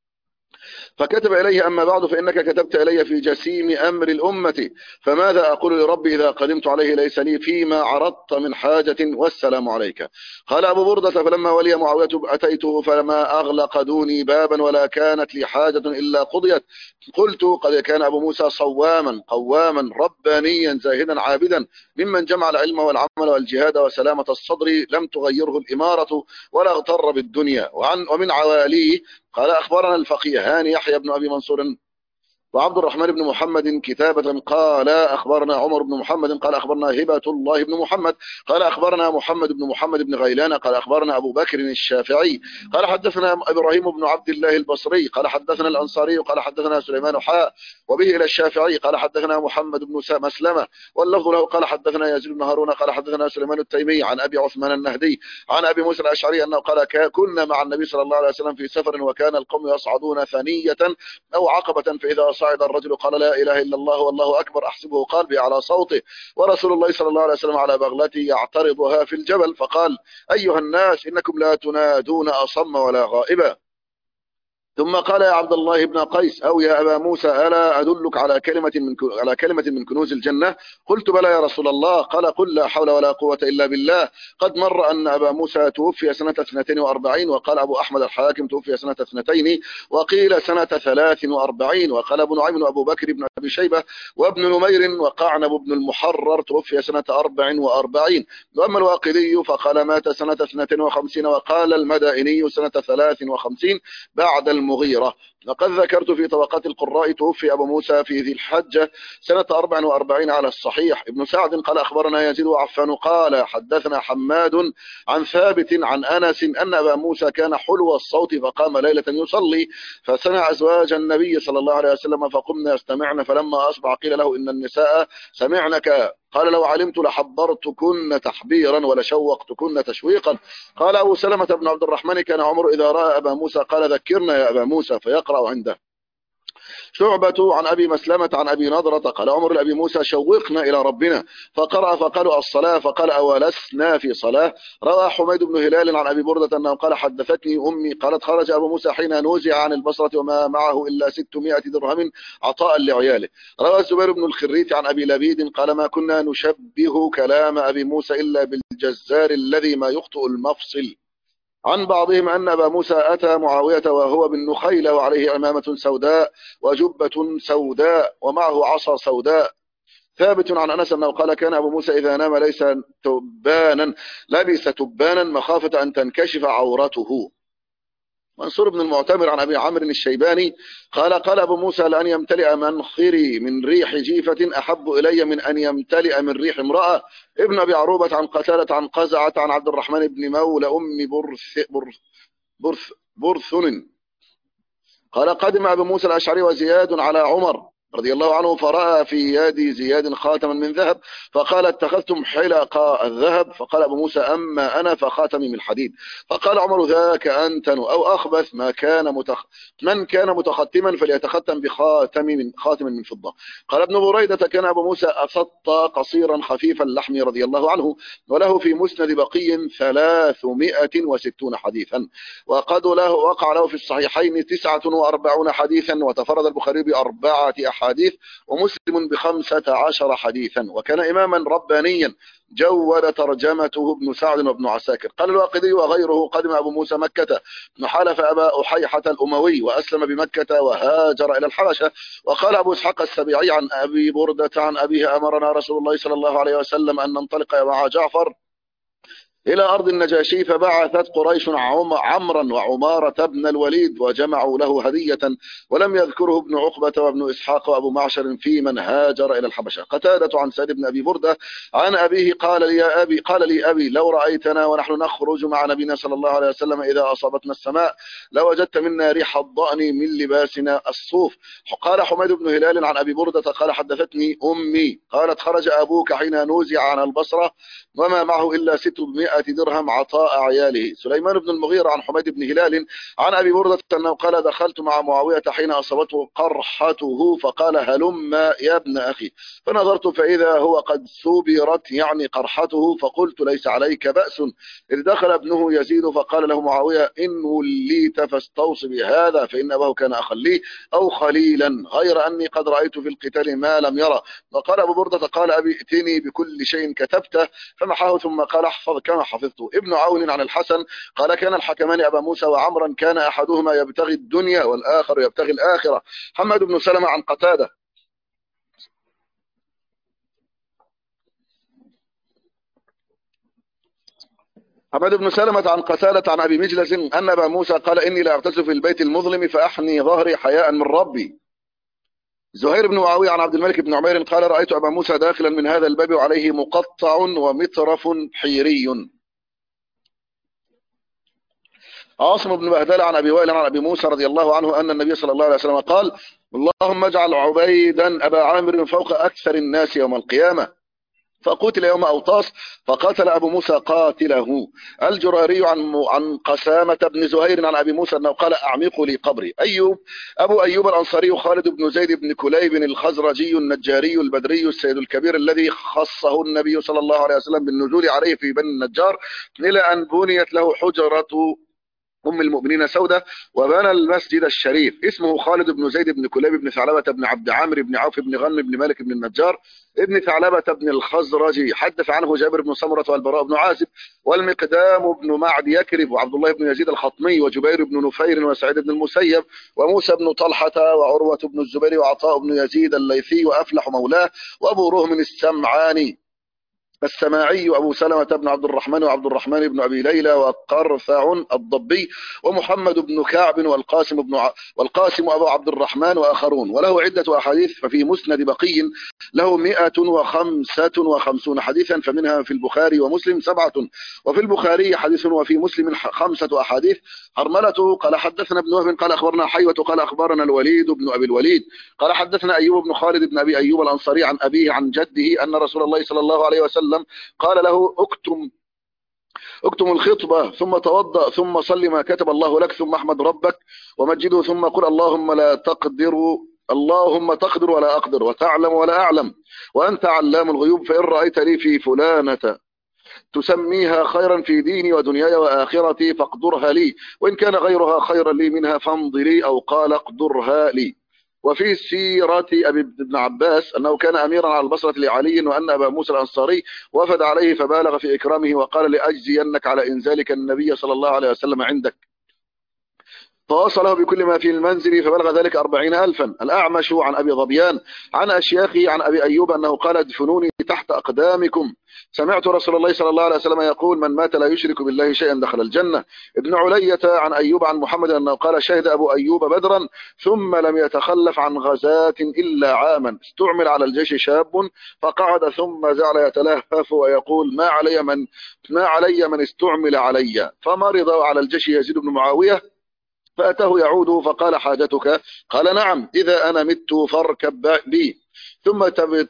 فكتب إليه: أما بعد فإنك كتبت إلي في جسيم أمر الأمة، فماذا أقول لربي إذا قدمت عليه ليس لي فيما عرضت من حاجة، والسلام عليك. قال أبو بردة: فلما ولي معاوية أتيته فلما أغلق دوني بابا ولا كانت لي حاجة إلا قضيت. قلت: قد كان أبو موسى صواما قواما ربانيا زاهدا عابدا، ممن جمع العلم والعمل والجهاد وسلامة الصدر، لم تغيره الإمارة ولا اغتر بالدنيا. ومن عواليه قال: أخبرنا الفقيهان يحيى بن أبي منصور وعبد الرحمن بن محمد كتابة، قال أخبرنا عمر بن محمد قال أخبرنا هبة الله بن محمد قال أخبرنا محمد بن محمد بن غيلان قال أخبرنا أبو بكر الشافعي قال حدثنا إبراهيم بن عبد الله البصري قال حدثنا الأنصاري قال حدثنا سليمان حاء وبه إلى الشافعي قال حدثنا محمد بن مسلمة واللفظ له قال حدثنا يزيد بن هارون قال حدثنا سليمان التيمي عن أبي عثمان النهدي عن أبي موسى الأشعري أنه قال: كنا مع النبي صلى الله عليه وسلم في سفر، وكان القوم يصعدون ثنية أو عقبة، فإذا صعد الرجل قال: لا إله إلا الله والله أكبر، أحسبه قال بأعلى صوته، ورسول الله صلى الله عليه وسلم على بغلته يعترضها في الجبل، فقال: أيها الناس إنكم لا تنادون أصم ولا غائبا. ثم قال: يا عبد الله بن قيس أو يا أبا موسى، ألا أدلك على كلمة من كنوز الجنة؟ قلت: بلى يا رسول الله. قال: قل: لا حول ولا قوة إلا بالله. قد مر أن أبا موسى توفي سنة 42، وقال أبو أحمد الحاكم توفي سنة 2، وقيل سنة 43، وقال أبو نعيم وأبو بكر بن أبي شيبة وابن نمير وقعنب بن المحرر توفي سنة 44. وأما الواقدي فقال: مات سنة 52، وقال المدائني سنة 53 بعد المغيرة. لقد ذكرت في طبقات القراء توفي أبو موسى في ذي الحجة سنة 44 على الصحيح. ابن سعد قال: أخبرنا يزيد وعفان قال حدثنا حماد عن ثابت عن أنس أن أبا موسى كان حلو الصوت، فقام ليلة يصلي فسمع أزواج النبي صلى الله عليه وسلم، فقمنا يستمعن، فلما أصبح قيل له: إن النساء سمعنك. قال: لو علمت لحضرتكن تحبيرا ولشوقتكن تشويقا. قال أبو سلمة بن عبد الرحمن: كان عمر إذا رأى أبا موسى قال: ذكرنا يا أبا موسى، فيقرأ عنده. شعبة عن أبي مسلمة عن أبي نضرة قال عمر لأبي موسى: شوقنا إلى ربنا، فقرأ فقالوا: الصلاة، فقال: أولسنا في صلاة. روى حميد بن هلال عن أبي بردة أنه قال: حدثتني أمي قالت: خرج أبو موسى حين نوزع عن البصرة وما معه إلا 600 درهم عطاء لعياله. روى الزبير بن الخريت عن أبي لبيد قال: ما كنا نشبه كلام أبي موسى إلا بالجزار الذي ما يخطئ المفصل. عن بعضهم أن أبا موسى أتى معاوية وهو بالنخيلة وعليه عمامة سوداء وجبة سوداء ومعه عصا سوداء. ثابت عن أنس أنه قال: كان أبو موسى إذا نام لبس تبانا مخافة أن تنكشف عورته. منصور بن المعتمر عن أبي عمرو الشيباني قال: قال أبو موسى: لأن يمتلئ منخري من ريح جيفة أحب إلي من أن يمتلئ من ريح امرأة. ابن أبي عروبة عن قتالة عن قزعة عن عبد الرحمن بن مولى أم برثن قال: قدم أبو موسى الأشعري وزياد على عمر رضي الله عنه، فرأى في يد زياد خاتما من ذهب، فقال: اتخذتم حلق الذهب؟ فقال أبو موسى: أما أنا فخاتمي من حديد. فقال عمر: ذاك أنتن أو أخبث من كان متختما فليتختم بخاتم من فضة. قال ابن بريدة: كان أبو موسى أسط قصيرا خفيف اللحم رضي الله عنه، وله في مسند بقي 360 حديثا، وقد وقع له في الصحيحين 49 حديثا، وتفرد البخاري ب4 أحاديث ومسلم ب15 حديثا، وكان إماما ربانيا جود ترجمته ابن سعد وابن عساكر. قال الواقدي وغيره: قدم أبو موسى مكة حالف أبا أحيحة الأموي وأسلم بمكة وهاجر إلى الحبشة. وقال أبو إسحاق السبيعي عن أبي بردة عن أبيه: أمرنا رسول الله صلى الله عليه وسلم أن ننطلق مع جعفر إلى أرض النجاشي، فبعثت قريش عمرا وعمارة بن الوليد وجمعوا له هدية، ولم يذكره ابن عقبة وابن إسحاق وأبو معشر في من هاجر إلى الحبشة. قتادة عن سعيد بن أبي بردة عن أبيه قال لي أبي: لو رأيتنا ونحن نخرج مع نبينا صلى الله عليه وسلم إذا أصابتنا السماء لوجدت منا ريح الضأن من لباسنا الصوف. قال حميد بن هلال عن أبي بردة قال: حدثتني أمي قالت: خرج أبوك حين نوزع عن البصرة وما معه إلا 600 100 درهم عطاء عياله. سليمان بن المغيرة عن حميد بن هلال عن أبي بردة أنه قال دخلت مع معاوية حين أصابته قرحته فقال هلم يا ابن أخي، فنظرت فإذا هو قد ثبرت يعني قرحته، فقلت ليس عليك بأس. إذ دخل ابنه يزيد فقال له معاوية إن وليت فاستوص بهذا فإن أباه كان أخا لي أو خليلا، غير أني قد رأيت في القتال ما لم يرى. وقال أبو بردة قال أبي ائتني بكل شيء كتبته فمحاه ثم قال احفظ كما حفظته. ابن عون عن الحسن قال كان الحكمان أبا موسى وعمرا كان أحدهما يبتغي الدنيا والآخر يبتغي الآخرة. حماد بن سلمة عن قتادة حماد بن سلمة عن قتادة عن أبي مجلس أن أبا موسى قال إني لا أغتسل في البيت المظلم فأحني ظهري حياء من ربي. زهير بن معاوية عن عبد الملك بن عمير قال رأيت أبا موسى داخلا من هذا الباب وعليه مقطع ومطرف حيري. عاصم بن بهدلة عن أبي وائل عن أبي موسى رضي الله عنه أن النبي صلى الله عليه وسلم قال اللهم اجعل عبيدا أبا عامر فوق أكثر الناس يوم القيامة. فقتل يوم أوطاس فقاتل أبو موسى قاتله. الجراري عن قسامة بن زهير عن أبي موسى أنه قال أعمقوا لي قبري. أبو أيوب الأنصاري خالد بن زيد بن كليب الخزرجي النجاري البدري السيد الكبير الذي خصه النبي صلى الله عليه وسلم بالنزول عليه في بني النجار إلى أن بنيت له حجرة أم المؤمنين سودة وبنى المسجد الشريف. اسمه خالد بن زيد بن كليب بن ثعلبة بن عبد عامر بن عوف بن غنم بن مالك بن النجار ابن ثعلبة بن الخزرج. حدث عنه جابر بن سمرة والبراء بن عازب والمقدام بن معد يكرب وعبد الله بن يزيد الخطمي وجبير بن نفير وسعيد بن المسيب وموسى بن طلحة وعروة بن الزبير وعطاء بن يزيد الليثي وأفلح مولاه وأبو رهم السمعاني السماعي أبو سلمة بن عبد الرحمن وعبد الرحمن بن أبي ليلى وقرثع الضبي ومحمد بن كعب والقاسم أبو عبد الرحمن وآخرون. وله عدة أحاديث ففي مسند بقي له 155 حديثا فمنها في البخاري ومسلم 7 وفي البخاري حديث وفي مسلم 5 أحاديث. حرملته قال حدثنا ابن وهب قال أخبرنا حيوة قال أخبرنا الوليد بن أبي الوليد قال حدثنا أيوب بن خالد بن أبي أيوب الأنصاري عن أبيه عن جده أن رسول الله صلى الله عليه وسلم قال له اكتم الخطبة ثم توضأ ثم صل ما كتب الله لك ثم احمد ربك ومجده ثم قل اللهم تقدر ولا أقدر وتعلم ولا أعلم وأنت علام الغيوب فإن رأيت لي في فلانة تسميها خيرا في ديني ودنياي وآخرتي فاقدرها لي وإن كان غيرها خيرا لي منها فامضي أو قال اقدرها لي. وفي سيرة أبي بن عباس أنه كان أميرا على البصرة لعلي وأن أبا موسى الأنصاري وفد عليه فبالغ في إكرامه وقال لأجزينك على إنزالك النبي صلى الله عليه وسلم عندك فوصله بكل ما في المنزل فبلغ ذلك 40,000. الأعمش عن أبي ظبيان عن أشياخه عن أبي أيوب أنه قال ادفنوني تحت أقدامكم سمعت رسول الله صلى الله عليه وسلم يقول من مات لا يشرك بالله شيئا دخل الجنة. ابن علية عن أيوب عن محمد أنه قال شهد أبو أيوب بدرا ثم لم يتخلف عن غزاة إلا عاما استعمل على الجيش شاب فقعد ثم جعل يتلهف ويقول ما علي من استعمل علي فمرض على الجيش يزيد بن معاوية فأتاه يعود فقال حاجتك قال نعم إذا أنا مت فاركب بي ثم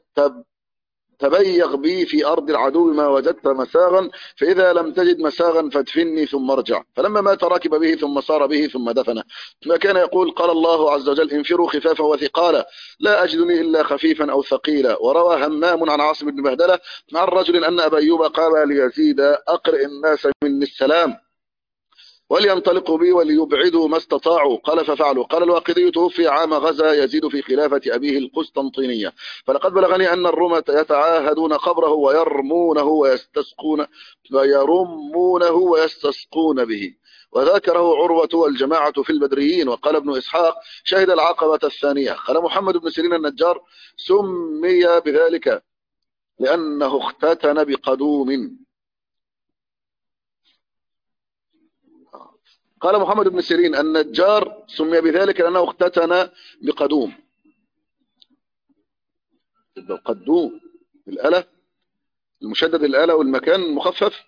تبيغ بي في أرض العدو ما وجدت مساغا فإذا لم تجد مساغا فادفني ثم ارجع. فلما مات راكب به ثم صار به ثم دفنه. ما كان يقول قال الله عز وجل انفروا خفافا وثقالا لا أجدني إلا خفيفا أو ثقيلا. وروى همام عن عاصم بن بهدلة عن رجل أن أبا أيوب قال ليزيد أقرئ الناس مني السلام ولينطلقوا بي وليبعدوا ما استطاعوا قال ففعلوا. قال الواقدي توفي عام غزا يزيد في خلافة أبيه القسطنطينية فلقد بلغني أن الروم يتعاهدون قبره ويرمونه ويستسقون به. وذكره عروة والجماعة في البدريين. وقال ابن إسحاق شهد العقبة الثانية. قال محمد بن سيرين النجار سمي بذلك لأنه اختتن بقدوم. قال محمد بن سيرين النجار سمي بذلك لأنه اختتن بقدوم. القدوم الآلة المشدد الآلة والمكان المخفف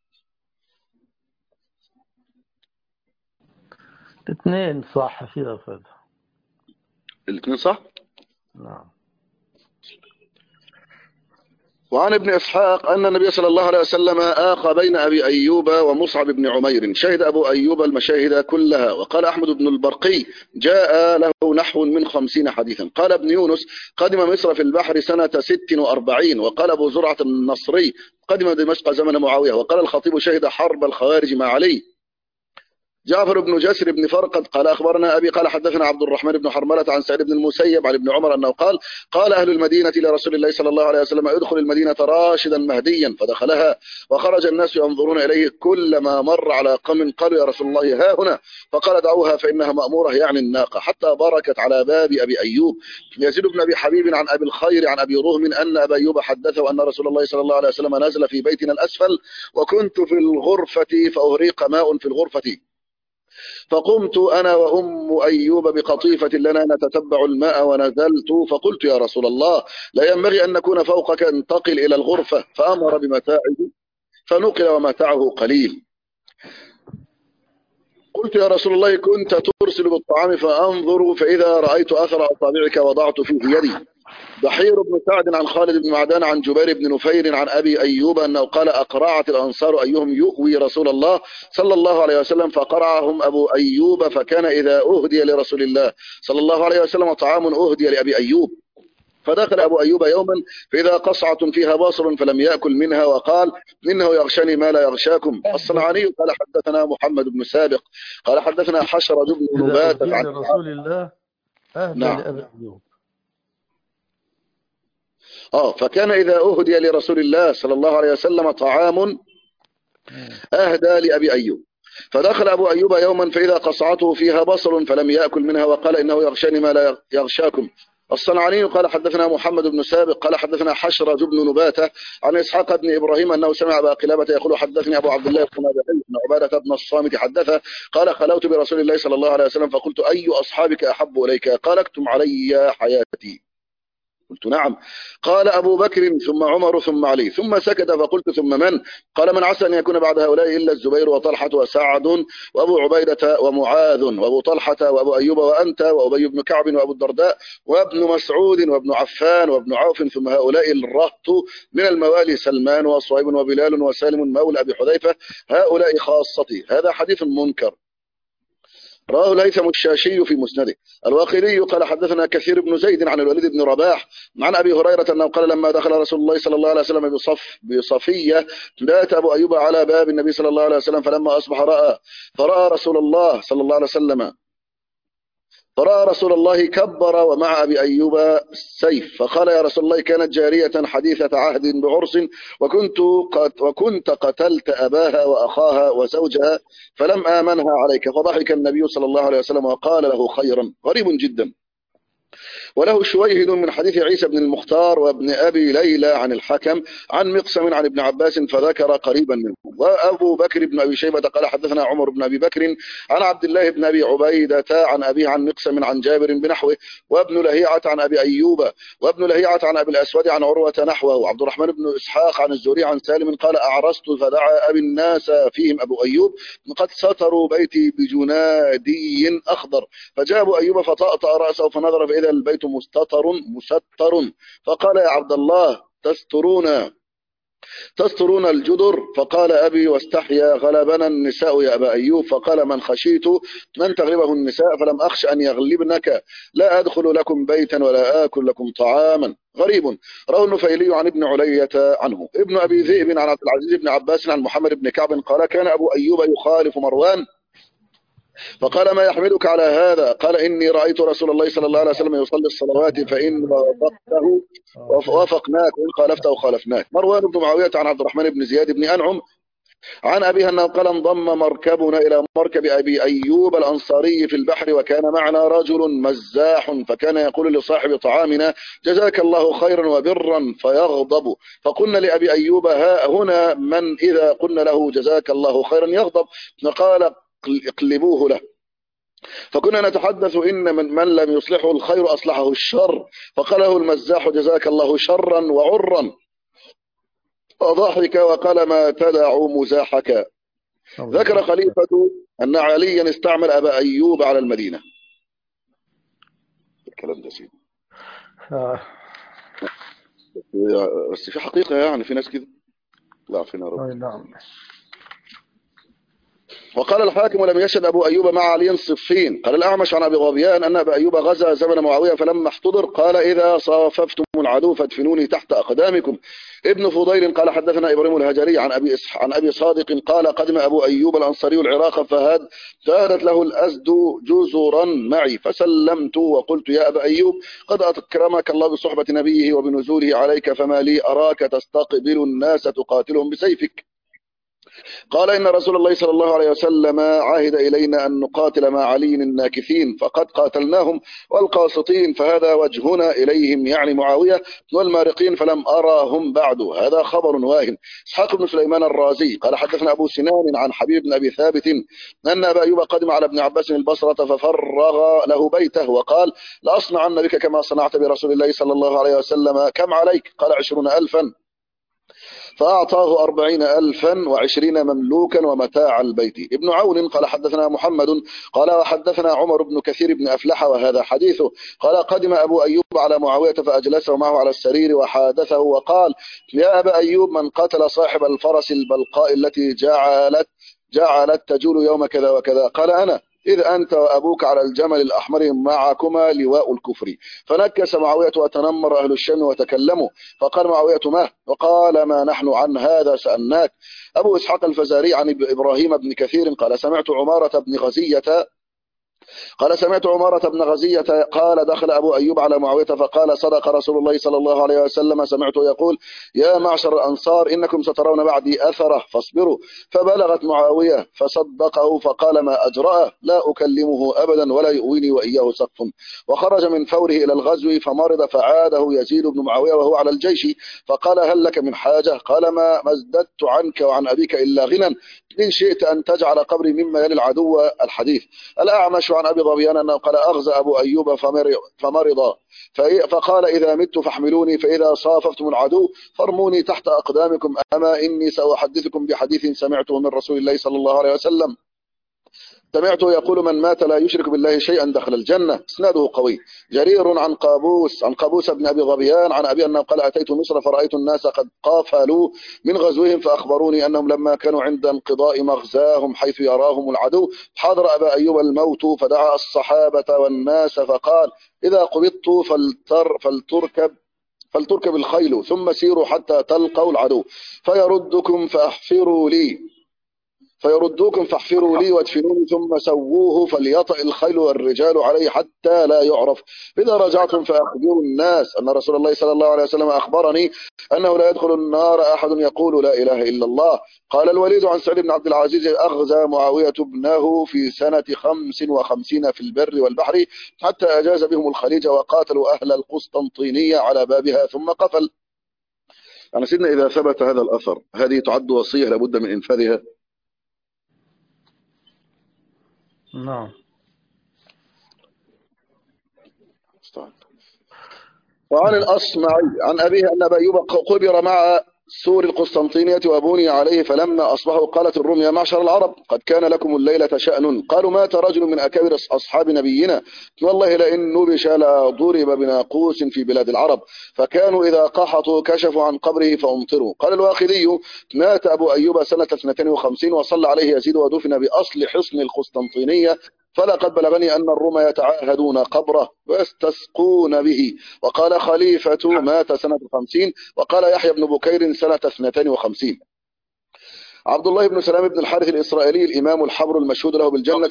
2 صح في أفضل 2 صح. نعم. وعن ابن إسحاق أن النبي صلى الله عليه وسلم آخى بين أبي أيوب ومصعب بن عمير، شهد أبو أيوب المشاهد كلها. وقال أحمد بن البرقي جاء له نحو من 50 حديثا. قال ابن يونس قدم مصر في البحر سنة 46. وقال أبو زرعة النصري قدم دمشق زمن معاوية. وقال الخطيب شهد حرب الخوارج مع علي. جعفر بن جسر بن فرقد قال أخبرنا أبي قال حدثنا عبد الرحمن بن حرملة عن سعيد بن المسيب عن ابن عمر أنه قال أهل المدينة لرسول الله صلى الله عليه وسلم ادخل المدينة راشدا مهديا، فدخلها وخرج الناس ينظرون إليه كلما مر على قوم قالوا يا رسول الله ها هنا، فقال دعوها فإنها مأمورة، يعني الناقة، حتى بركت على باب أبي أيوب. يزيد بن أبي حبيب عن أبي الخير عن أبي رهم أن أبا أيوب حدثه أن رسول الله صلى الله عليه وسلم نزل في بيتنا الأسفل وكنت في الغرفة فأهريق ماء في الغرفة، فقمت أنا وأم أيوب بقطيفة لنا نتتبع الماء، ونزلت فقلت يا رسول الله لا ينبغي أن نكون فوقك، انتقل إلى الغرفة، فأمر بمتاعه فنقل ومتاعه قليل. قلت يا رسول الله كنت ترسل بالطعام فأنظر، فإذا رأيت أثر أصابعك وضعت فيه يدي. ضحير بن سعد عن خالد بن معدان عن جبير بن نفير عن أبي أيوب أنه قال أقرعت الأنصار أيهم يؤوي رسول الله صلى الله عليه وسلم، فقرعهم أبو أيوب، فكان إذا أهدي لرسول الله صلى الله عليه وسلم طعام أهدي لأبي أيوب، فدخل أبو أيوب يوما فإذا قصعة فيها باصر فلم يأكل منها، وقال إنه يغشني ما لا يغشاكم. الصنعاني قال حدثنا محمد بن سابق قال حدثنا حشرة بن نبات إذا عن لرسول الله أهدى نعم. لأبي أيوب. فكان إذا أهدي لرسول الله صلى الله عليه وسلم طعام أهدى لأبي أيوب، فدخل أبو أيوب يوما فإذا قصعته فيها بصل فلم يأكل منها، وقال إنه يغشاني ما لا يغشاكم. الصنعاني قال حدثنا محمد بن سابق قال حدثنا حشرة بن نباتة عن إسحاق بن إبراهيم أنه سمع أبا قلابة يقول حدثني أبو عبد الله بن عبادة بن الصامت حدثه قال خلوت برسول الله صلى الله عليه وسلم فقلت أي أصحابك أحب إليك؟ قال اكتم علي حياتي. قلت نعم. قال أبو بكر ثم عمر ثم علي، ثم سكت فقلت ثم من؟ قال من عسى أن يكون بعد هؤلاء إلا الزبير وطلحة وسعد وأبو عبيدة ومعاذ وأبو طلحة وأبو أيوب وأنت وأبي بن كعب وأبو الدرداء وابن مسعود وابن عفان وابن عوف، ثم هؤلاء الرهط من الموالي سلمان وصهيب وبلال وسالم مولى أبي حذيفة، هؤلاء خاصتي. هذا حديث منكر رواه الهيثم الشاشي في مسنده. الواقدي قال حدثنا كثير بن زيد عن الوليد بن رباح عن أبي هريرة أنه قال لما دخل رسول الله صلى الله عليه وسلم بصفية بات أبو أيوب على باب النبي صلى الله عليه وسلم، فلما أصبح فرأى رسول الله صلى الله عليه وسلم فرأى رسول الله كبر ومع أبي أيوب السيف، فقال يا رسول الله كانت جارية حديثة عهد بعرس وكنت قتلت أباها وأخاها وزوجها فلم آمنها عليك، فضحك النبي صلى الله عليه وسلم وقال له خيرا. غريب جدا. وله شويهد من حديث عيسى بن المختار وابن أبي ليلى عن الحكم عن مقسم عن ابن عباس فذكر قريبا منه. وأبو بكر بن أبي شيبة قال حدثنا عمر بن أبي بكر عن عبد الله بن أبي عبيدة عن أبيه عن مقسم عن جابر بنحوه، وابن لهيعة عن أبي أيوب وابن لهيعة عن أبي الأسود عن عروة نحوه، وعبد الرحمن بن إسحاق عن الزهري عن سالم قال أعرست فدعا أبي الناس فيهم أبو أيوب قد ستروا بيتي بجنادي أخضر، فجاء أبو أيوب فطأطأ رأسه فنظر فإذا البيت مستر، فقال يا عبد الله تسترون الجدر؟ فقال أبي واستحيا غلبنا النساء يا أبا أيوب، فقال من خشيت من تغلبه النساء فلم أخش أن يغلبنك لا أدخل لكم بيتا ولا آكل لكم طعاما. غريب. روى النفيلي عن ابن علية عنه. ابن أبي ذئب عن عبد العزيز بن عباس عن محمد بن كعب قال كان أبو أيوب يخالف مروان فقال ما يحملك على هذا؟ قال إني رأيت رسول الله صلى الله عليه وسلم يصلي الصلوات فإن وافقته وافقناك وإن خالفته خالفناك. مروان بن معاوية عن عبد الرحمن بن زياد بن أنعم عن أبيها أنه قال انضم مركبنا إلى مركب أبي أيوب الأنصاري في البحر وكان معنا رجل مزاح، فكان يقول لصاحب طعامنا جزاك الله خيرا وبرا فيغضب، فقلنا لأبي أيوب ها هنا من إذا قلنا له جزاك الله خيرا يغضب؟ فقال اقلبوه له. فكنا نتحدث إن من لم يصلحه الخير أصلحه الشر، فقال له المزاح جزاك الله شرا وعرا، فضحك وقال ما تدع مزاحك. ذكر خليفة أن عليا استعمل أبا أيوب على المدينة. الكلام ده سيدي بس في حقيقة يعني في ناس كده. لا عافينا يا رب. أي نعم. وقال الحاكم ولم يشهد أبو أيوب مع علي صفين. قال الأعمش عن أبي ظبيان أن أبا أيوب غزا زمن معاوية فلما احتضر قال إذا صاففتم العدو فادفنوني تحت أقدامكم. ابن فضيل قال حدثنا إبراهيم الهجري عن أبي صادق قال قدم أبو أيوب الأنصاري العراق فهادت له الأزد جزرا معي فسلمت وقلت يا أبا أيوب قد أكرمك الله بصحبة نبيه وبنزوله عليك فما لي أراك تستقبل الناس تقاتلهم بسيفك. قال إن رسول الله صلى الله عليه وسلم عاهد إلينا أن نقاتل مع علي الناكثين فقد قاتلناهم والقاسطين فهذا وجهنا إليهم يعني معاوية والمارقين فلم أراهم بعد. هذا خبر واهن. إسحاق بن سليمان الرازي قال حدثنا أبو سنان عن حبيب بن أبي ثابت أن أبا أيوب قدم على ابن عباس البصرة ففرغ له بيته وقال لأصنعن بك كما صنعت برسول الله صلى الله عليه وسلم كم عليك؟ قال 20,000 فأعطاه 40,000 و20 مملوكا ومتاع البيت. ابن عون قال حدثنا محمد قال وحدثنا عمر بن كثير بن أفلح وهذا حديثه. قال قدم أبو أيوب على معاوية فأجلسه معه على السرير وحادثه وقال يا أبا أيوب من قتل صاحب الفرس البلقاء التي جعلت تجول يوم كذا وكذا؟ قال أنا. إذ أنت وأبوك على الجمل الأحمر معكما لواء الكفر. فنكس معاوية وتنمر أهل الشام وتكلموا فقال معاوية ما؟ وقال ما نحن عن هذا سألناك. أبو إسحاق الفزاري عن إبراهيم بن كثير قال سمعت عمارة بن غزية قال دخل أبو أيوب على معاوية فقال صدق رسول الله صلى الله عليه وسلم سمعته يقول يا معشر الأنصار إنكم سترون بعدي أثره فاصبروا. فبلغت معاوية فصدقه فقال ما أجرأه لا أكلمه أبدا ولا يؤويني وإياه سقف. وخرج من فوره إلى الغزو فمرض فعاده يزيد بن معاوية وهو على الجيش فقال هل لك من حاجة؟ قال ما ازددت عنك وعن أبيك إلا غنى إن شئت أن تجعل قبري مما يلي العدو. الحديث. الأعمش عن أبي ظبيان أنه قال أغزى أبو أيوب فمرض فقال إذا مت فاحملوني فإذا صاففتم العدو فارموني تحت أقدامكم أما إني سأحدثكم بحديث سمعته من رسول الله صلى الله عليه وسلم سمعته يقول من مات لا يشرك بالله شيئا دخل الجنة. اسناده قوي. جرير عن قابوس بن أبي ظبيان عن أبي أنه قال أتيت مصر فرأيت الناس قد قافلوا من غزوهم فأخبروني أنهم لما كانوا عند انقضاء مغزاهم حيث يراهم العدو حضر أبا أيوب الموت فدعا الصحابة والناس فقال إذا قبضت فلتركب الخيل ثم سيروا حتى تلقوا العدو فيردكم فاحفروا لي وادفنوني ثم سووه فليطأ الخيل والرجال عليه حتى لا يعرف. إذا رجعتم فأخبروا الناس أن رسول الله صلى الله عليه وسلم أخبرني أنه لا يدخل النار أحد يقول لا إله إلا الله. قال الوليد عن سعيد بن عبد العزيز أغزى معاوية ابنه في سنة 55 في البر والبحر حتى أجاز بهم الخليج وقاتلوا أهل القسطنطينية على بابها ثم قفل. يعني سيدنا إذا ثبت هذا الأثر هذه تعد وصية لابد من إنفاذها. نعم. وعن الأصمعي عن أبيه أن أبا أيوب قبر مع سور القسطنطينية وبني عليه فلما أصبحوا قالت الروم يا معشر العرب قد كان لكم الليلة شأن. قالوا مات رجل من أكابر أصحاب نبينا والله لئن نبش لضرب بناقوس في بلاد العرب فكانوا إذا قحطوا كشفوا عن قبره فأمطروا. قال الواخذي مات أبو أيوب سنة 52 وصلى عليه يزيد ودفن بأصل حصن القسطنطينية فلقد بلغني أن الروم يتعاهدون قبره ويستسقون به. وقال خليفة مات سنة 50 وقال يحيى بن بكير سنة 52. عبد الله بن سلام بن الحارث الإسرائيلي الإمام الحبر المشهود له بالجنة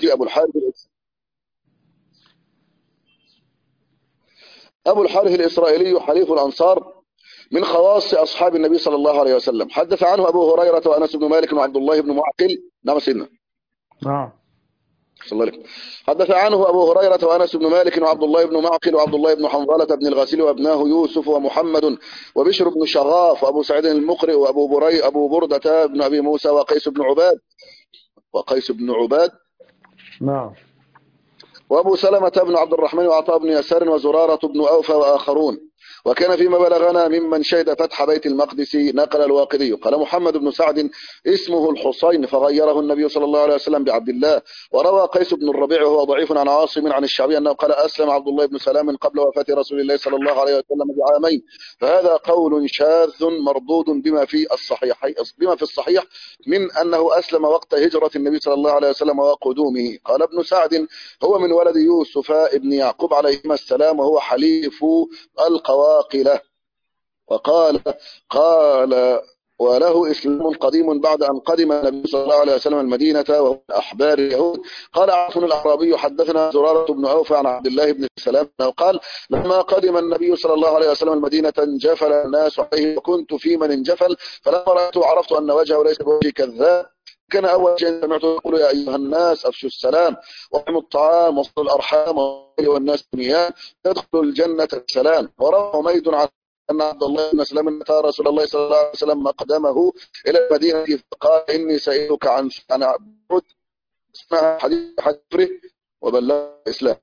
أبو الحارث الإسرائيلي حليف الأنصار من خواص أصحاب النبي صلى الله عليه وسلم. حدث عنه أبو هريرة وأنس بن مالك وعبد الله بن معقل. نعم سيدنا. نعم. حدث عنه أبو هريرة وأنس بن مالك وعبد الله بن معقل وعبد الله بن حنظلة بن الغسيل وابناه يوسف ومحمد وبشر بن شغاف وأبو سعيد المقرئ وأبو بردة بن أبي موسى وقيس بن عباد نعم. وأبو سلمة بن عبد الرحمن وعطاء بن يسار وزرارة بن أوفى وآخرون. وكان فيما بلغنا ممن شهد فتح بيت المقدس نقل الواقدي قال محمد بن سعد اسمه الحسين فغيره النبي صلى الله عليه وسلم بعبد الله. وروى قيس بن الربيع وهو ضعيف عن عاصم عن الشعبي أنه قال أسلم عبد الله بن سلام قبل وفاة رسول الله صلى الله عليه وسلم بعامين. فهذا قول شاذ مردود بما في الصحيح من أنه أسلم وقت هجرة النبي صلى الله عليه وسلم وقدومه. قال ابن سعد هو من ولد يوسف ابن يعقوب عليهما السلام وهو حليف القواقلة. قال وله إسلام قديم بعد أن قدم النبي صلى الله عليه وسلم المدينة وهو أحبار اليهود. قال عاصم الأعرابي حدثنا زرارة بن أوفى عن عبد الله بن سلام قال لما قدم النبي صلى الله عليه وسلم المدينة انجفل الناس عليه وكنت في من انجفل فلما رأيته عرفت أن وجهه ليس بوجه كذاب. كان أول شيء سمعته يقول يا أيها الناس أفشوا السلام وأطعموا الطعام وصلوا الأرحام والناس مياه تدخلوا الجنة السلام. وروى حميد عن أن عبد الله بن سلام أتى رسول الله صلى الله عليه وسلم مقدمه إلى المدينة فقال إني سألك عن عبد اسمها حديث حجره وبلغ الإسلام.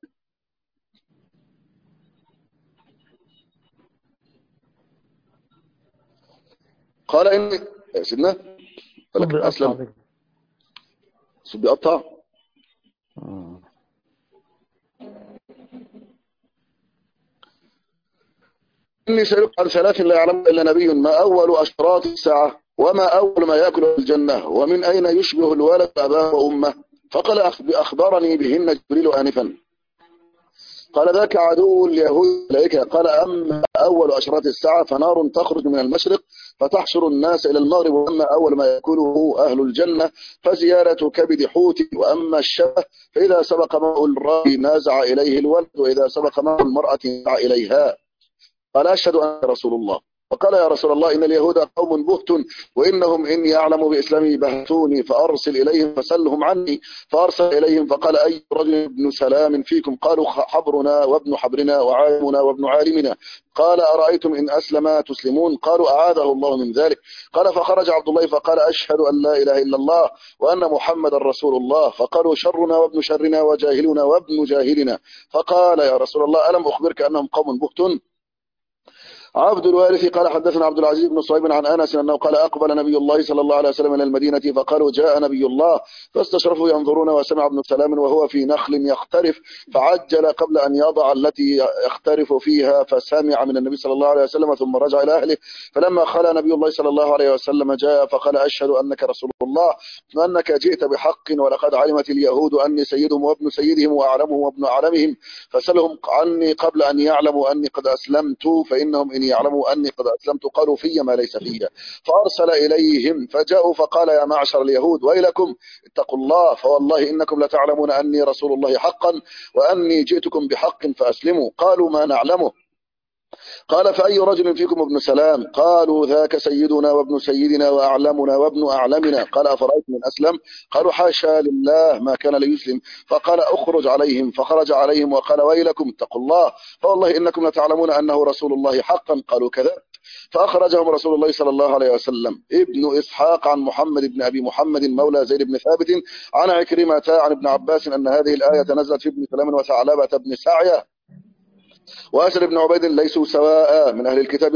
قال إني يا سيدنا فلك أسلم صوت بيقطع. إني سألك عن ثلاث لا يعلم إلا نبي ما أول أشراط الساعة وما أول ما يأكل الجنة ومن أين يشبه الولد أباه وأمه. فقال أخبرني بهن جبريل آنفا. قال ذاك عدو اليهود الملائكة. قال أما أول أشراط الساعة فنار تخرج من المشرق فتحشر الناس إلى المغرب. وأما أول ما يأكله أهل الجنة فزيارة كبد حوت. وأما الشبه فإذا سبق ماء الراي نازع إليه الولد وإذا سبق ماء المرأة نازع إليها. قال أشهد أن رسول الله. فقال يا رسول الله إن اليهود قوم بهت وإنهم إن يعلموا بإسلامي بهتوني فأرسل إليهم فسلهم عني. فأرسل إليهم فقال أي رجل ابن سلام فيكم؟ قالوا حبرنا وابن حبرنا وعالمنا وابن عالمنا. قال أرأيتم إن أسلم تسلمون؟ قالوا أعاذه الله من ذلك. قال فخرج عبد الله فقال أشهد أن لا إله إلا الله وأن محمد رسول الله. فقالوا شرنا وابن شرنا وجاهلنا وابن جاهلنا. فقال يا رسول الله ألم أخبرك أنهم قوم بهت؟ عبد الوارث قال حدثنا عبد العزيز بن صهيب عن أنس أنه قال أقبل نبي الله صلى الله عليه وسلم إلى المدينة فقالوا جاء نبي الله فاستشرفوا ينظرون وسمع ابن سلام وهو في نخل يخترف فعجل قبل أن يضع التي يخترف فيها فسمع من النبي صلى الله عليه وسلم ثم رجع إلى أهله. فلما خلى نبي الله صلى الله عليه وسلم جاء فقال أشهد أنك رسول الله وأنك جئت بحق ولقد علمت اليهود أني سيدهم وابن سيدهم وأعلمهم وابن أعلمهم فسلهم عني قبل أن يعلموا أني قد أسلمت فإنهم إن يعلموا أني قد أسلمت قالوا في ما ليس فيها. فأرسل إليهم فجاءوا فقال يا معشر اليهود ويلكم اتقوا الله فوالله إنكم لتعلمون أني رسول الله حقا وأني جئتكم بحق فأسلموا. قالوا ما نعلمه. قال فأي رجل فيكم ابن سلام؟ قالوا ذاك سيدنا وابن سيدنا وأعلمنا وابن أعلمنا. قال أفرأيت من أسلم؟ قالوا حاشا لله ما كان ليسلم. فقال أخرج عليهم. فخرج عليهم وقال ويلكم اتقوا الله فوالله إنكم لتعلمون أنه رسول الله حقا. قالوا كذا. فأخرجهم رسول الله صلى الله عليه وسلم. ابن إسحاق عن محمد بن أبي محمد مولى زيد بن ثابت عن عكرمة عن ابن عباس أن هذه الآية نزلت في ابن سلام وثعلبة بن سعية وأسر بن عبيد ليسوا سواء من أهل الكتاب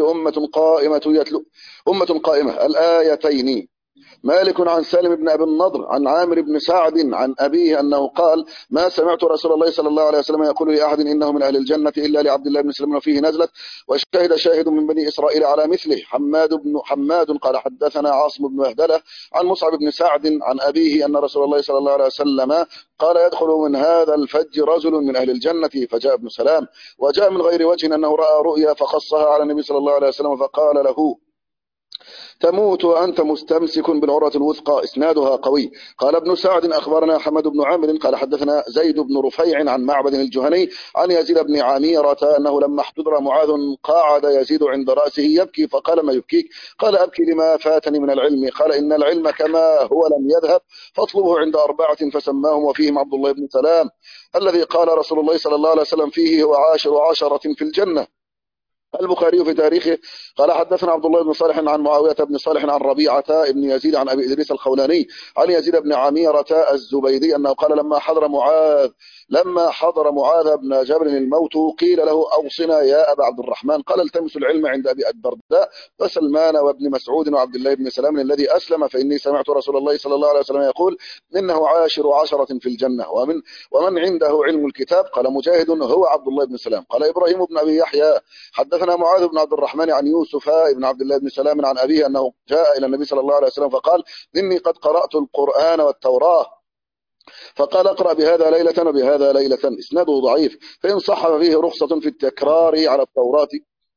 أمة قائمة الآيتين. مالك عن سالم بن أبي النضر عن عامر بن سعد عن أبيه أنه قال ما سمعت رسول الله صلى الله عليه وسلم يقول لأحد إنه من أهل الجنة إلا لعبد الله بن سلام وفيه نزلت وشهد شاهد من بني إسرائيل على مثله. حماد قال حدثنا عاصم بن مهدلة عن مصعب بن سعد عن أبيه أن رسول الله صلى الله عليه وسلم قال يدخل من هذا الفج رجل من أهل الجنة. فجاء ابن سلام وجاء من غير وجه أنه رأى رؤيا فخصها على النبي صلى الله عليه وسلم فقال له تموت وأنت مستمسك بالعروة الوثقى. إسنادها قوي. قال ابن سعد أخبرنا حمد بن عمرو قال حدثنا زيد بن رفيع عن معبد الجهني عن يزيد بن عميرة أنه لما احتضر معاذ قاعد يزيد عند رأسه يبكي فقال ما يبكيك؟ قال أبكي لما فاتني من العلم. قال إن العلم كما هو لم يذهب فاطلبه عند أربعة فسماهم وفيهم عبد الله بن سلام الذي قال رسول الله صلى الله عليه وسلم فيه هو عاشر عشرة في الجنة البخاري في تاريخه قال حدثنا عبد الله بن صالح عن معاوية بن صالح عن ربيعة بن يزيد عن أبي إدريس الخولاني عن يزيد بن عميرة الزبيدي أنه قال لما حضر معاذ بن جبل الموت قيل له أوصنا يا أبا عبد الرحمن، قال التمس العلم عند أبي الدرداء وسلمان وابن مسعود وعبد الله بن سلام الذي أسلم، فإني سمعت رسول الله صلى الله عليه وسلم يقول إنه عاشر عشرة في الجنة ومن عنده علم الكتاب. قال مجاهد هو عبد الله بن سلام. قال إبراهيم بن أبي يحيى حدثنا معاذ بن عبد الرحمن عن يوسف بن عبد الله بن سلام عن أبيه أنه جاء إلى النبي صلى الله عليه وسلم فقال إني قد قرأت القرآن والتوراة، فقال اقرأ بهذا ليلة وبهذا ليلة. إسناده ضعيف، فإن صح ففيه رخصة في التكرار على التوراة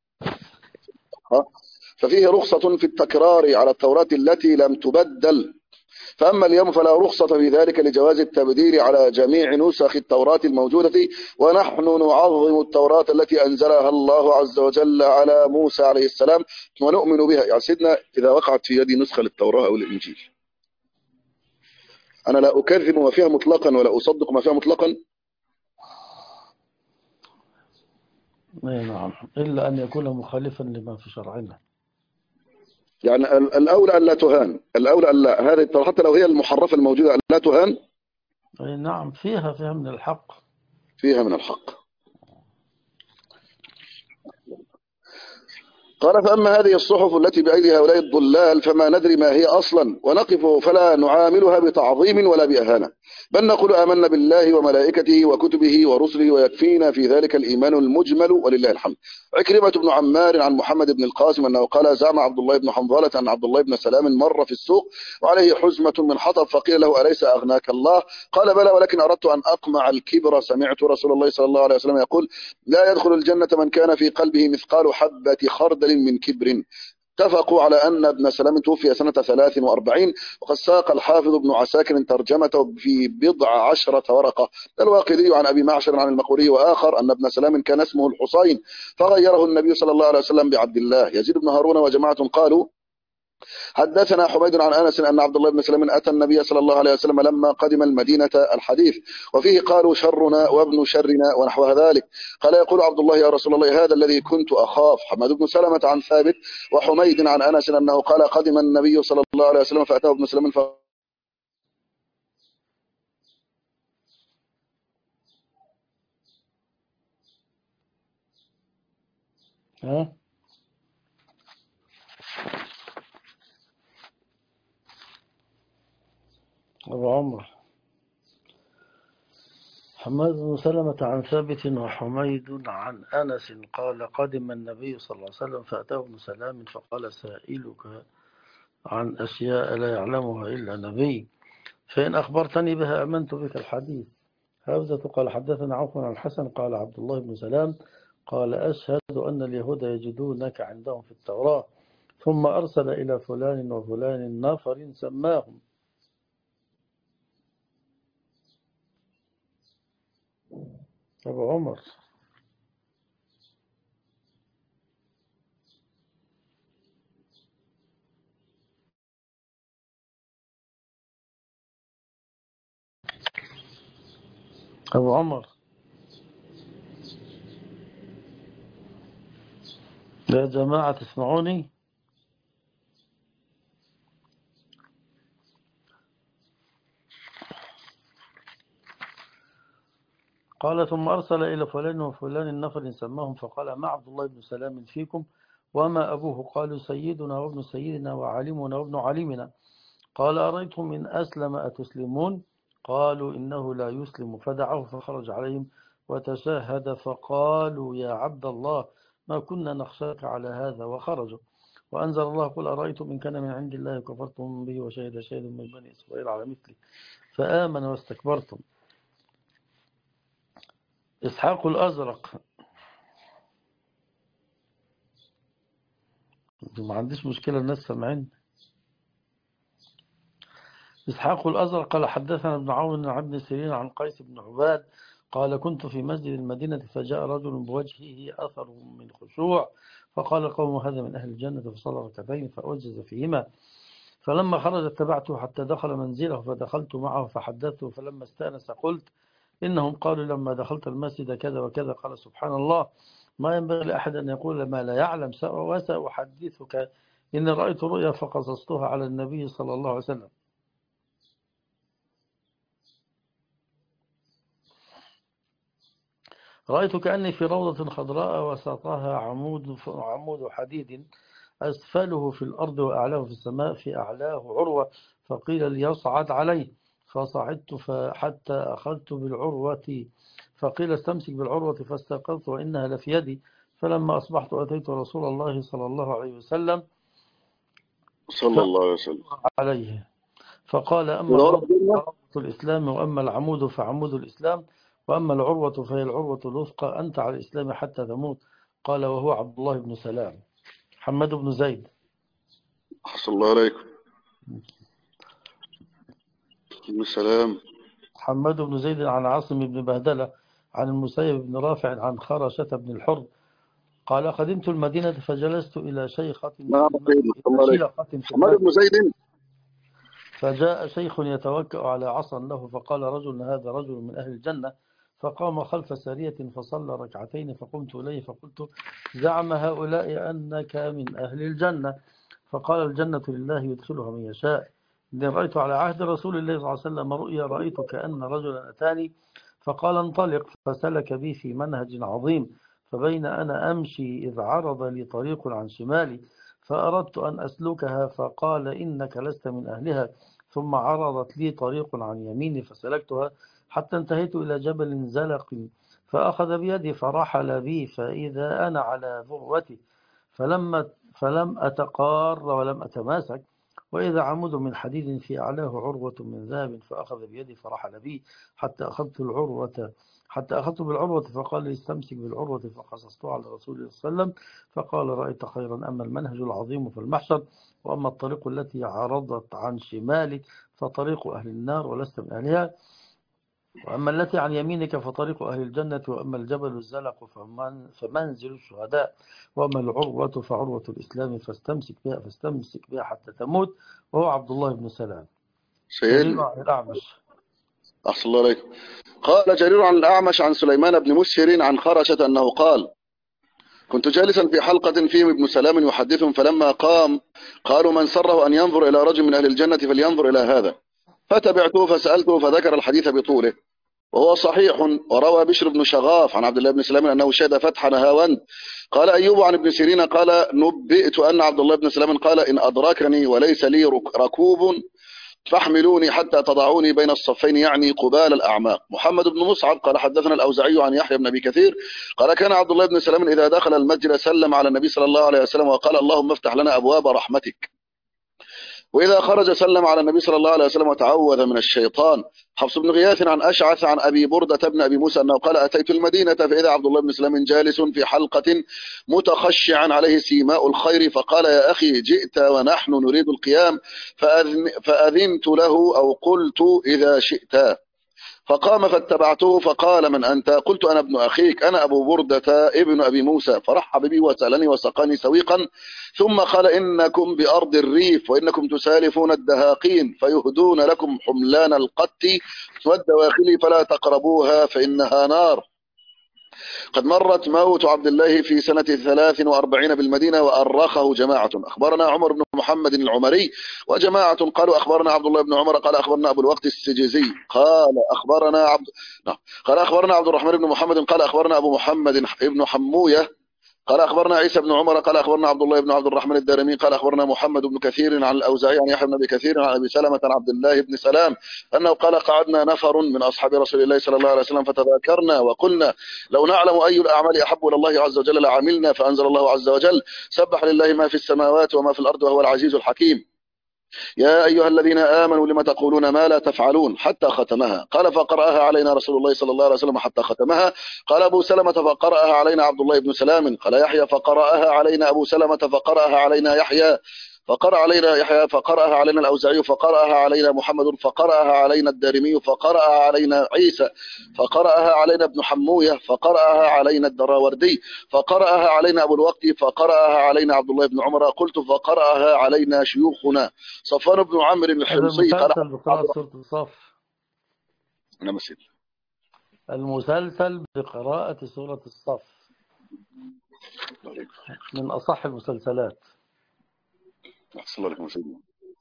على التوراة التي لم تبدل، فأما اليوم فلا رخصة في ذلك لجواز التبديل على جميع نسخ التوراة الموجودة، ونحن نعظم التوراة التي أنزلها الله عز وجل على موسى عليه السلام ونؤمن بها. يعني سيدنا إذا وقعت في يدي نسخة للتوراة أو الإنجيل أنا لا أكذب ما فيها مطلقا ولا أصدق ما فيها مطلقا. نعم، إلا أن يكون مخالفا لما في شرعنا. يعني الأولى أن لا تهان، الأولى أن لا، هذه التوراة حتى لو هي المحرفة الموجودة أن لا تهان. نعم، فيها من الحق. فيها من الحق. قال فأما هذه الصحف التي بأيدي هؤلاء الضلال فما ندري ما هي أصلا، ونقف فلا نعاملها بتعظيم ولا بأهانة، بل نقول آمنا بالله وملائكته وكتبه ورسله ويكفينا في ذلك الإيمان المجمل ولله الحمد. عكرمة بن عمار عن محمد بن القاسم أنه قال زعم عبد الله بن حنظلة أن عبد الله بن سلام مر في السوق وعليه حزمة من حطب، فقيل له أليس أغناك الله؟ قال بلى، ولكن أردت أن أقمع الكبر. سمعت رسول الله صلى الله عليه وسلم يقول لا يدخل الجنة من كان في قلبه مثقال حبة خردل من كبر. اتفقوا على أن ابن سلام توفي سنة 43، وقد ساق الحافظ ابن عساكر ترجمته في 19 ورقة. الواقدي عن أبي معشر عن المقوري وآخر أن ابن سلام كان اسمه الحسين فغيره النبي صلى الله عليه وسلم بعبد الله. يزيد بن هارون وجماعة قالوا حدثنا حميد عن أنس أن عبد الله بن سلام أتى النبي صلى الله عليه وسلم لما قدم المدينة. الحديث وفيه قالوا شرنا وابن شرنا ونحو ذلك. قال يقول عبد الله يا رسول الله هذا الذي كنت أخاف. حماد بن سلمة عن ثابت وحميد عن أنس أنه قال قدم النبي صلى الله عليه وسلم فأتاه ابن سلام ها؟ أبو عمر. حماد بن سلمة عن ثابت وحميد عن أنس قال قدم النبي صلى الله عليه وسلم فأتاه ابن سلام فقال سائلك عن أشياء لا يعلمها إلا نبي، فإن أخبرتني بها أمنت بك. الحديث. حافظة قال حدثنا عوف عن الحسن قال عبد الله بن سلام قال أشهد أن اليهود يجدونك عندهم في التوراة، ثم أرسل إلى فلان وفلان نفر سماهم. أبو عمر. أبو عمر يا جماعة تسمعوني؟ قال ثم أرسل إلى فلان وفلان النفر سماهم، فقال ما عبد الله بن سلام فيكم وما أبوه؟ قالوا سيدنا وابن سيدنا وعالمنا وابن عالمنا. قال أرأيتم إن أسلم أتسلمون؟ قالوا إنه لا يسلم. فدعوه فخرج عليهم وتشاهد فقالوا يا عبد الله ما كنا نخشاك على هذا، وخرجوا. وأنزل الله قل أرأيتم إن كان من عند الله كفرتم به وشهد شاهد من بني إسرائيل على مثله فآمن واستكبرتم. إسحاق الأزرق. ما عنديش مشكلة الناس سمعين. إسحاق الأزرق قال حدثنا ابن عون عن ابن سيرين عن قيس بن عباد قال كنت في مسجد المدينة فجاء رجل بوجهه أثر من خشوع فقال القوم هذا من أهل الجنة فصلى ركعتين فأوجز فيهما. فلما خرج اتبعته حتى دخل منزله فدخلت معه فحدثته، فلما استأنس قلت إنهم قالوا لما دخلت المسجد كذا وكذا. قال سبحان الله ما ينبغي لأحد أن يقول ما لا يعلم. وسأحدثك إني رأيت رؤيا فقصصتها على النبي صلى الله عليه وسلم. رأيت كأني في روضة خضراء وسطها عمود حديد، أسفله في الأرض وأعلاه في السماء، في أعلاه عروة، فقيل ليصعد عليه، فصعدت حتى أخذت بالعروة، فقيل استمسك بالعروة، فاستيقظت وإنها لفي يدي. فلما أصبحت أتيت رسول الله صلى الله عليه وسلم صلى الله عليه وسلم عليه، فقال أما وده الروضة رأينا. فروضة الإسلام، وأما العمود فعمود الإسلام، وأما العروة فهي العروة الوثقى، أنت على الإسلام حتى تموت. قال وهو عبد الله بن سلام. حماد بن زيد. صلى الله عليكم. السلام. حماد بن زيد عن عاصم بن بهدلة عن المسيب بن رافع عن خرشة بن الحر قال قدمت المدينة فجلست إلى نعم سيدنا صلى الله عليكم. شيخة في حماد بن المسجد، زيد. فجاء شيخ يتوكأ على عصا له، فقال رجل هذا رجل من أهل الجنة، فقام خلف سارية فصلى ركعتين، فقمت إليه فقلت زعم هؤلاء أنك من أهل الجنة، فقال الجنة لله يدخلها من يشاء. إني رأيت على عهد رسول الله صلى الله عليه وسلم رؤيا، رأيت كأن رجلا أتاني فقال انطلق، فسلك بي في منهج عظيم، فبين أنا أمشي إذ عرض لي طريق عن شمالي، فأردت أن أسلكها، فقال إنك لست من أهلها، ثم عرضت لي طريق عن يميني فسلكتها حتى انتهيت إلى جبل زلق، فأخذ بيدي فرحل بي، فإذا أنا على ذروتي، فلم أتقار ولم أتماسك، وإذا عمود من حديد في أعلاه عروة من ذهب، فأخذ بيدي فرحل بي حتى أخذت بالعروة، فقال لي استمسك بالعروة، فقصصته على رسول الله صلى الله عليه وسلم، فقال رأيت خيرا، أما المنهج العظيم في المحشر، وأما الطريق التي عرضت عن شمالك فطريق أهل النار ولست من أهلها، وأما التي عن يمينك فطريق أهل الجنة، وأما الجبل الزلق فمنزل الشهداء، وأما العروة فعروة الإسلام، فاستمسك بها حتى تموت. وهو عبد الله بن سلام. جرير سيدنا عن الأعمش. أحسن الله عليكم. قال جرير عن الأعمش عن سليمان بن مسهر عن خرشة أنه قال كنت جالسا في حلقة فيهم ابن سلام يحدثهم، فلما قام قالوا من سره أن ينظر إلى رجل من أهل الجنة فلينظر إلى هذا، فتبعته فسألته فذكر الحديث بطوله وهو صحيح. وروى بشر بن شغاف عن عبد الله بن سلام أنه شهد فتح نهاوند. قال أيوب عن ابن سيرين قال نبئت أن عبد الله بن سلام قال إن أدركني وليس لي ركوب فاحملوني حتى تضعوني بين الصفين، يعني قبال الأعماق. محمد بن مصعب قال حدثنا الأوزعي عن يحيى بن أبي كثير قال كان عبد الله بن سلام إذا دخل المسجد سلم على النبي صلى الله عليه وسلم وقال اللهم افتح لنا أبواب رحمتك، وإذا خرج سلم على النبي صلى الله عليه وسلم وتعوذ من الشيطان. حفص بن غياث عن أشعث عن أبي بردة بن أبي موسى أنه قال أتيت المدينة فإذا عبد الله بن سلام جالس في حلقة متخشعا عليه سيماء الخير، فقال يا أخي جئت ونحن نريد القيام، فأذنت له أو قلت إذا شئت، فقام فاتبعته، فقال من أنت؟ قلت أنا ابن أخيك، أنا أبو بردة ابن أبي موسى، فرحب بي وسألني وسقاني سويقا، ثم قال إنكم بأرض الريف وإنكم تسالفون الدهاقين فيهدون لكم حملان القت والدواخل فلا تقربوها فإنها نار. قد مرت موت عبد الله في سنة 43 بالمدينة وأرخه جماعة. أخبرنا عمر بن محمد العمري وجماعة قالوا أخبرنا عبد الله بن عمر قال أخبرنا أبو الوقت السجزي قال أخبرنا عبد الرحمن بن محمد قال أخبرنا أبو محمد بن حموية قال أخبرنا عيسى بن عمر قال أخبرنا عبد الله بن عبد الرحمن الدارمي قال أخبرنا محمد بن كثير عن الأوزاعي عن يحيى بن أبي كثير عن أبي سلمة عن عبد الله بن سلام أنه قال قعدنا نفر من أصحاب رسول الله صلى الله عليه وسلم فتذاكرنا وقلنا لو نعلم أي الأعمال أحب إلى الله عز وجل لعملنا، فأنزل الله عز وجل سبح لله ما في السماوات وما في الأرض وهو العزيز الحكيم، يا أيها الذين آمنوا لما تقولون ما لا تفعلون حتى ختمها. قال فقرأها علينا رسول الله صلى الله عليه وسلم حتى ختمها. قال أبو سلمة فقرأها علينا عبد الله بن سلام. قال يحيى فقرأها علينا أبو سلمة فقرأها علينا يحيى فقرأ علينا يحيى فقرأها علينا الأوزاعي فقرأها علينا محمد فقرأها علينا الدارمي فقرأها علينا عيسى فقرأها علينا ابن حموية فقرأها علينا الدراوردي فقرأها علينا أبو الوقت فقرأها علينا عبد الله بن عمر. قلت فقرأها علينا شيوخنا صفوان بن عمرو الحمصي قال المسلسل بقراءة سورة الصف. نعم سيدي. المسلسل بقراءة سورة الصف. من أصح المسلسلات. أحسن الله عليكم سيدنا.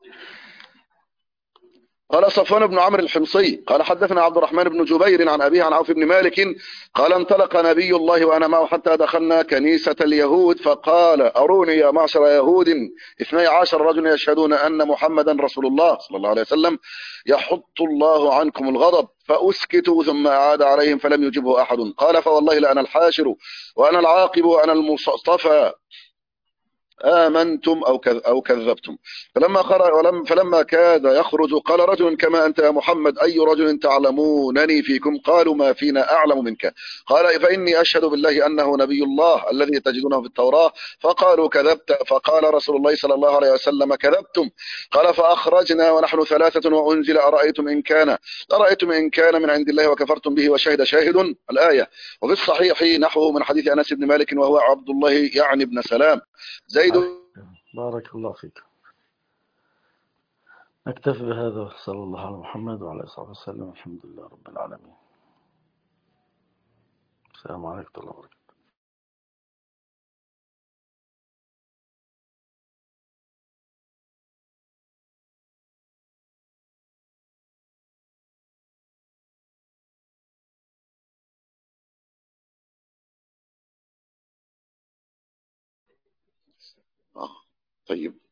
قال صفوان بن عمرو الحمصي قال حدثنا عبد الرحمن بن جبير عن أبيه عن عوف بن مالك قال انطلق نبي الله وأنا معه حتى دخلنا كنيسة اليهود فقال أروني يا معشر يهود 12 رجل يشهدون أن محمدا رسول الله صلى الله عليه وسلم يحط الله عنكم الغضب فأسكتوا ثم أعاد عليهم فلم يجبه أحد قال فوالله لأنا الحاشر وأنا العاقب وأنا المصطفى آمنتم أو كذبتم. فلما كاد يخرج قال رجل كما أنت يا محمد أي رجل تعلمونني فيكم قالوا ما فينا أعلم منك قال فإني أشهد بالله أنه نبي الله الذي تجدونه في التوراة فقالوا كذبت فقال رسول الله صلى الله عليه وسلم كذبتم قال فأخرجنا ونحن 3 وأنزل أرأيتم إن كان من عند الله وكفرتم به وشهد شاهد الآية. وفي الصحيح نحوه من حديث أنس بن مالك وهو عبد الله يعني ابن سلام زيد. بارك الله فيك. نكتفي بهذا. صلى الله على محمد وعلى آله وصحبه وسلم. الحمد لله رب العالمين. السلام عليكم ورحمة الله وبركاته. طيب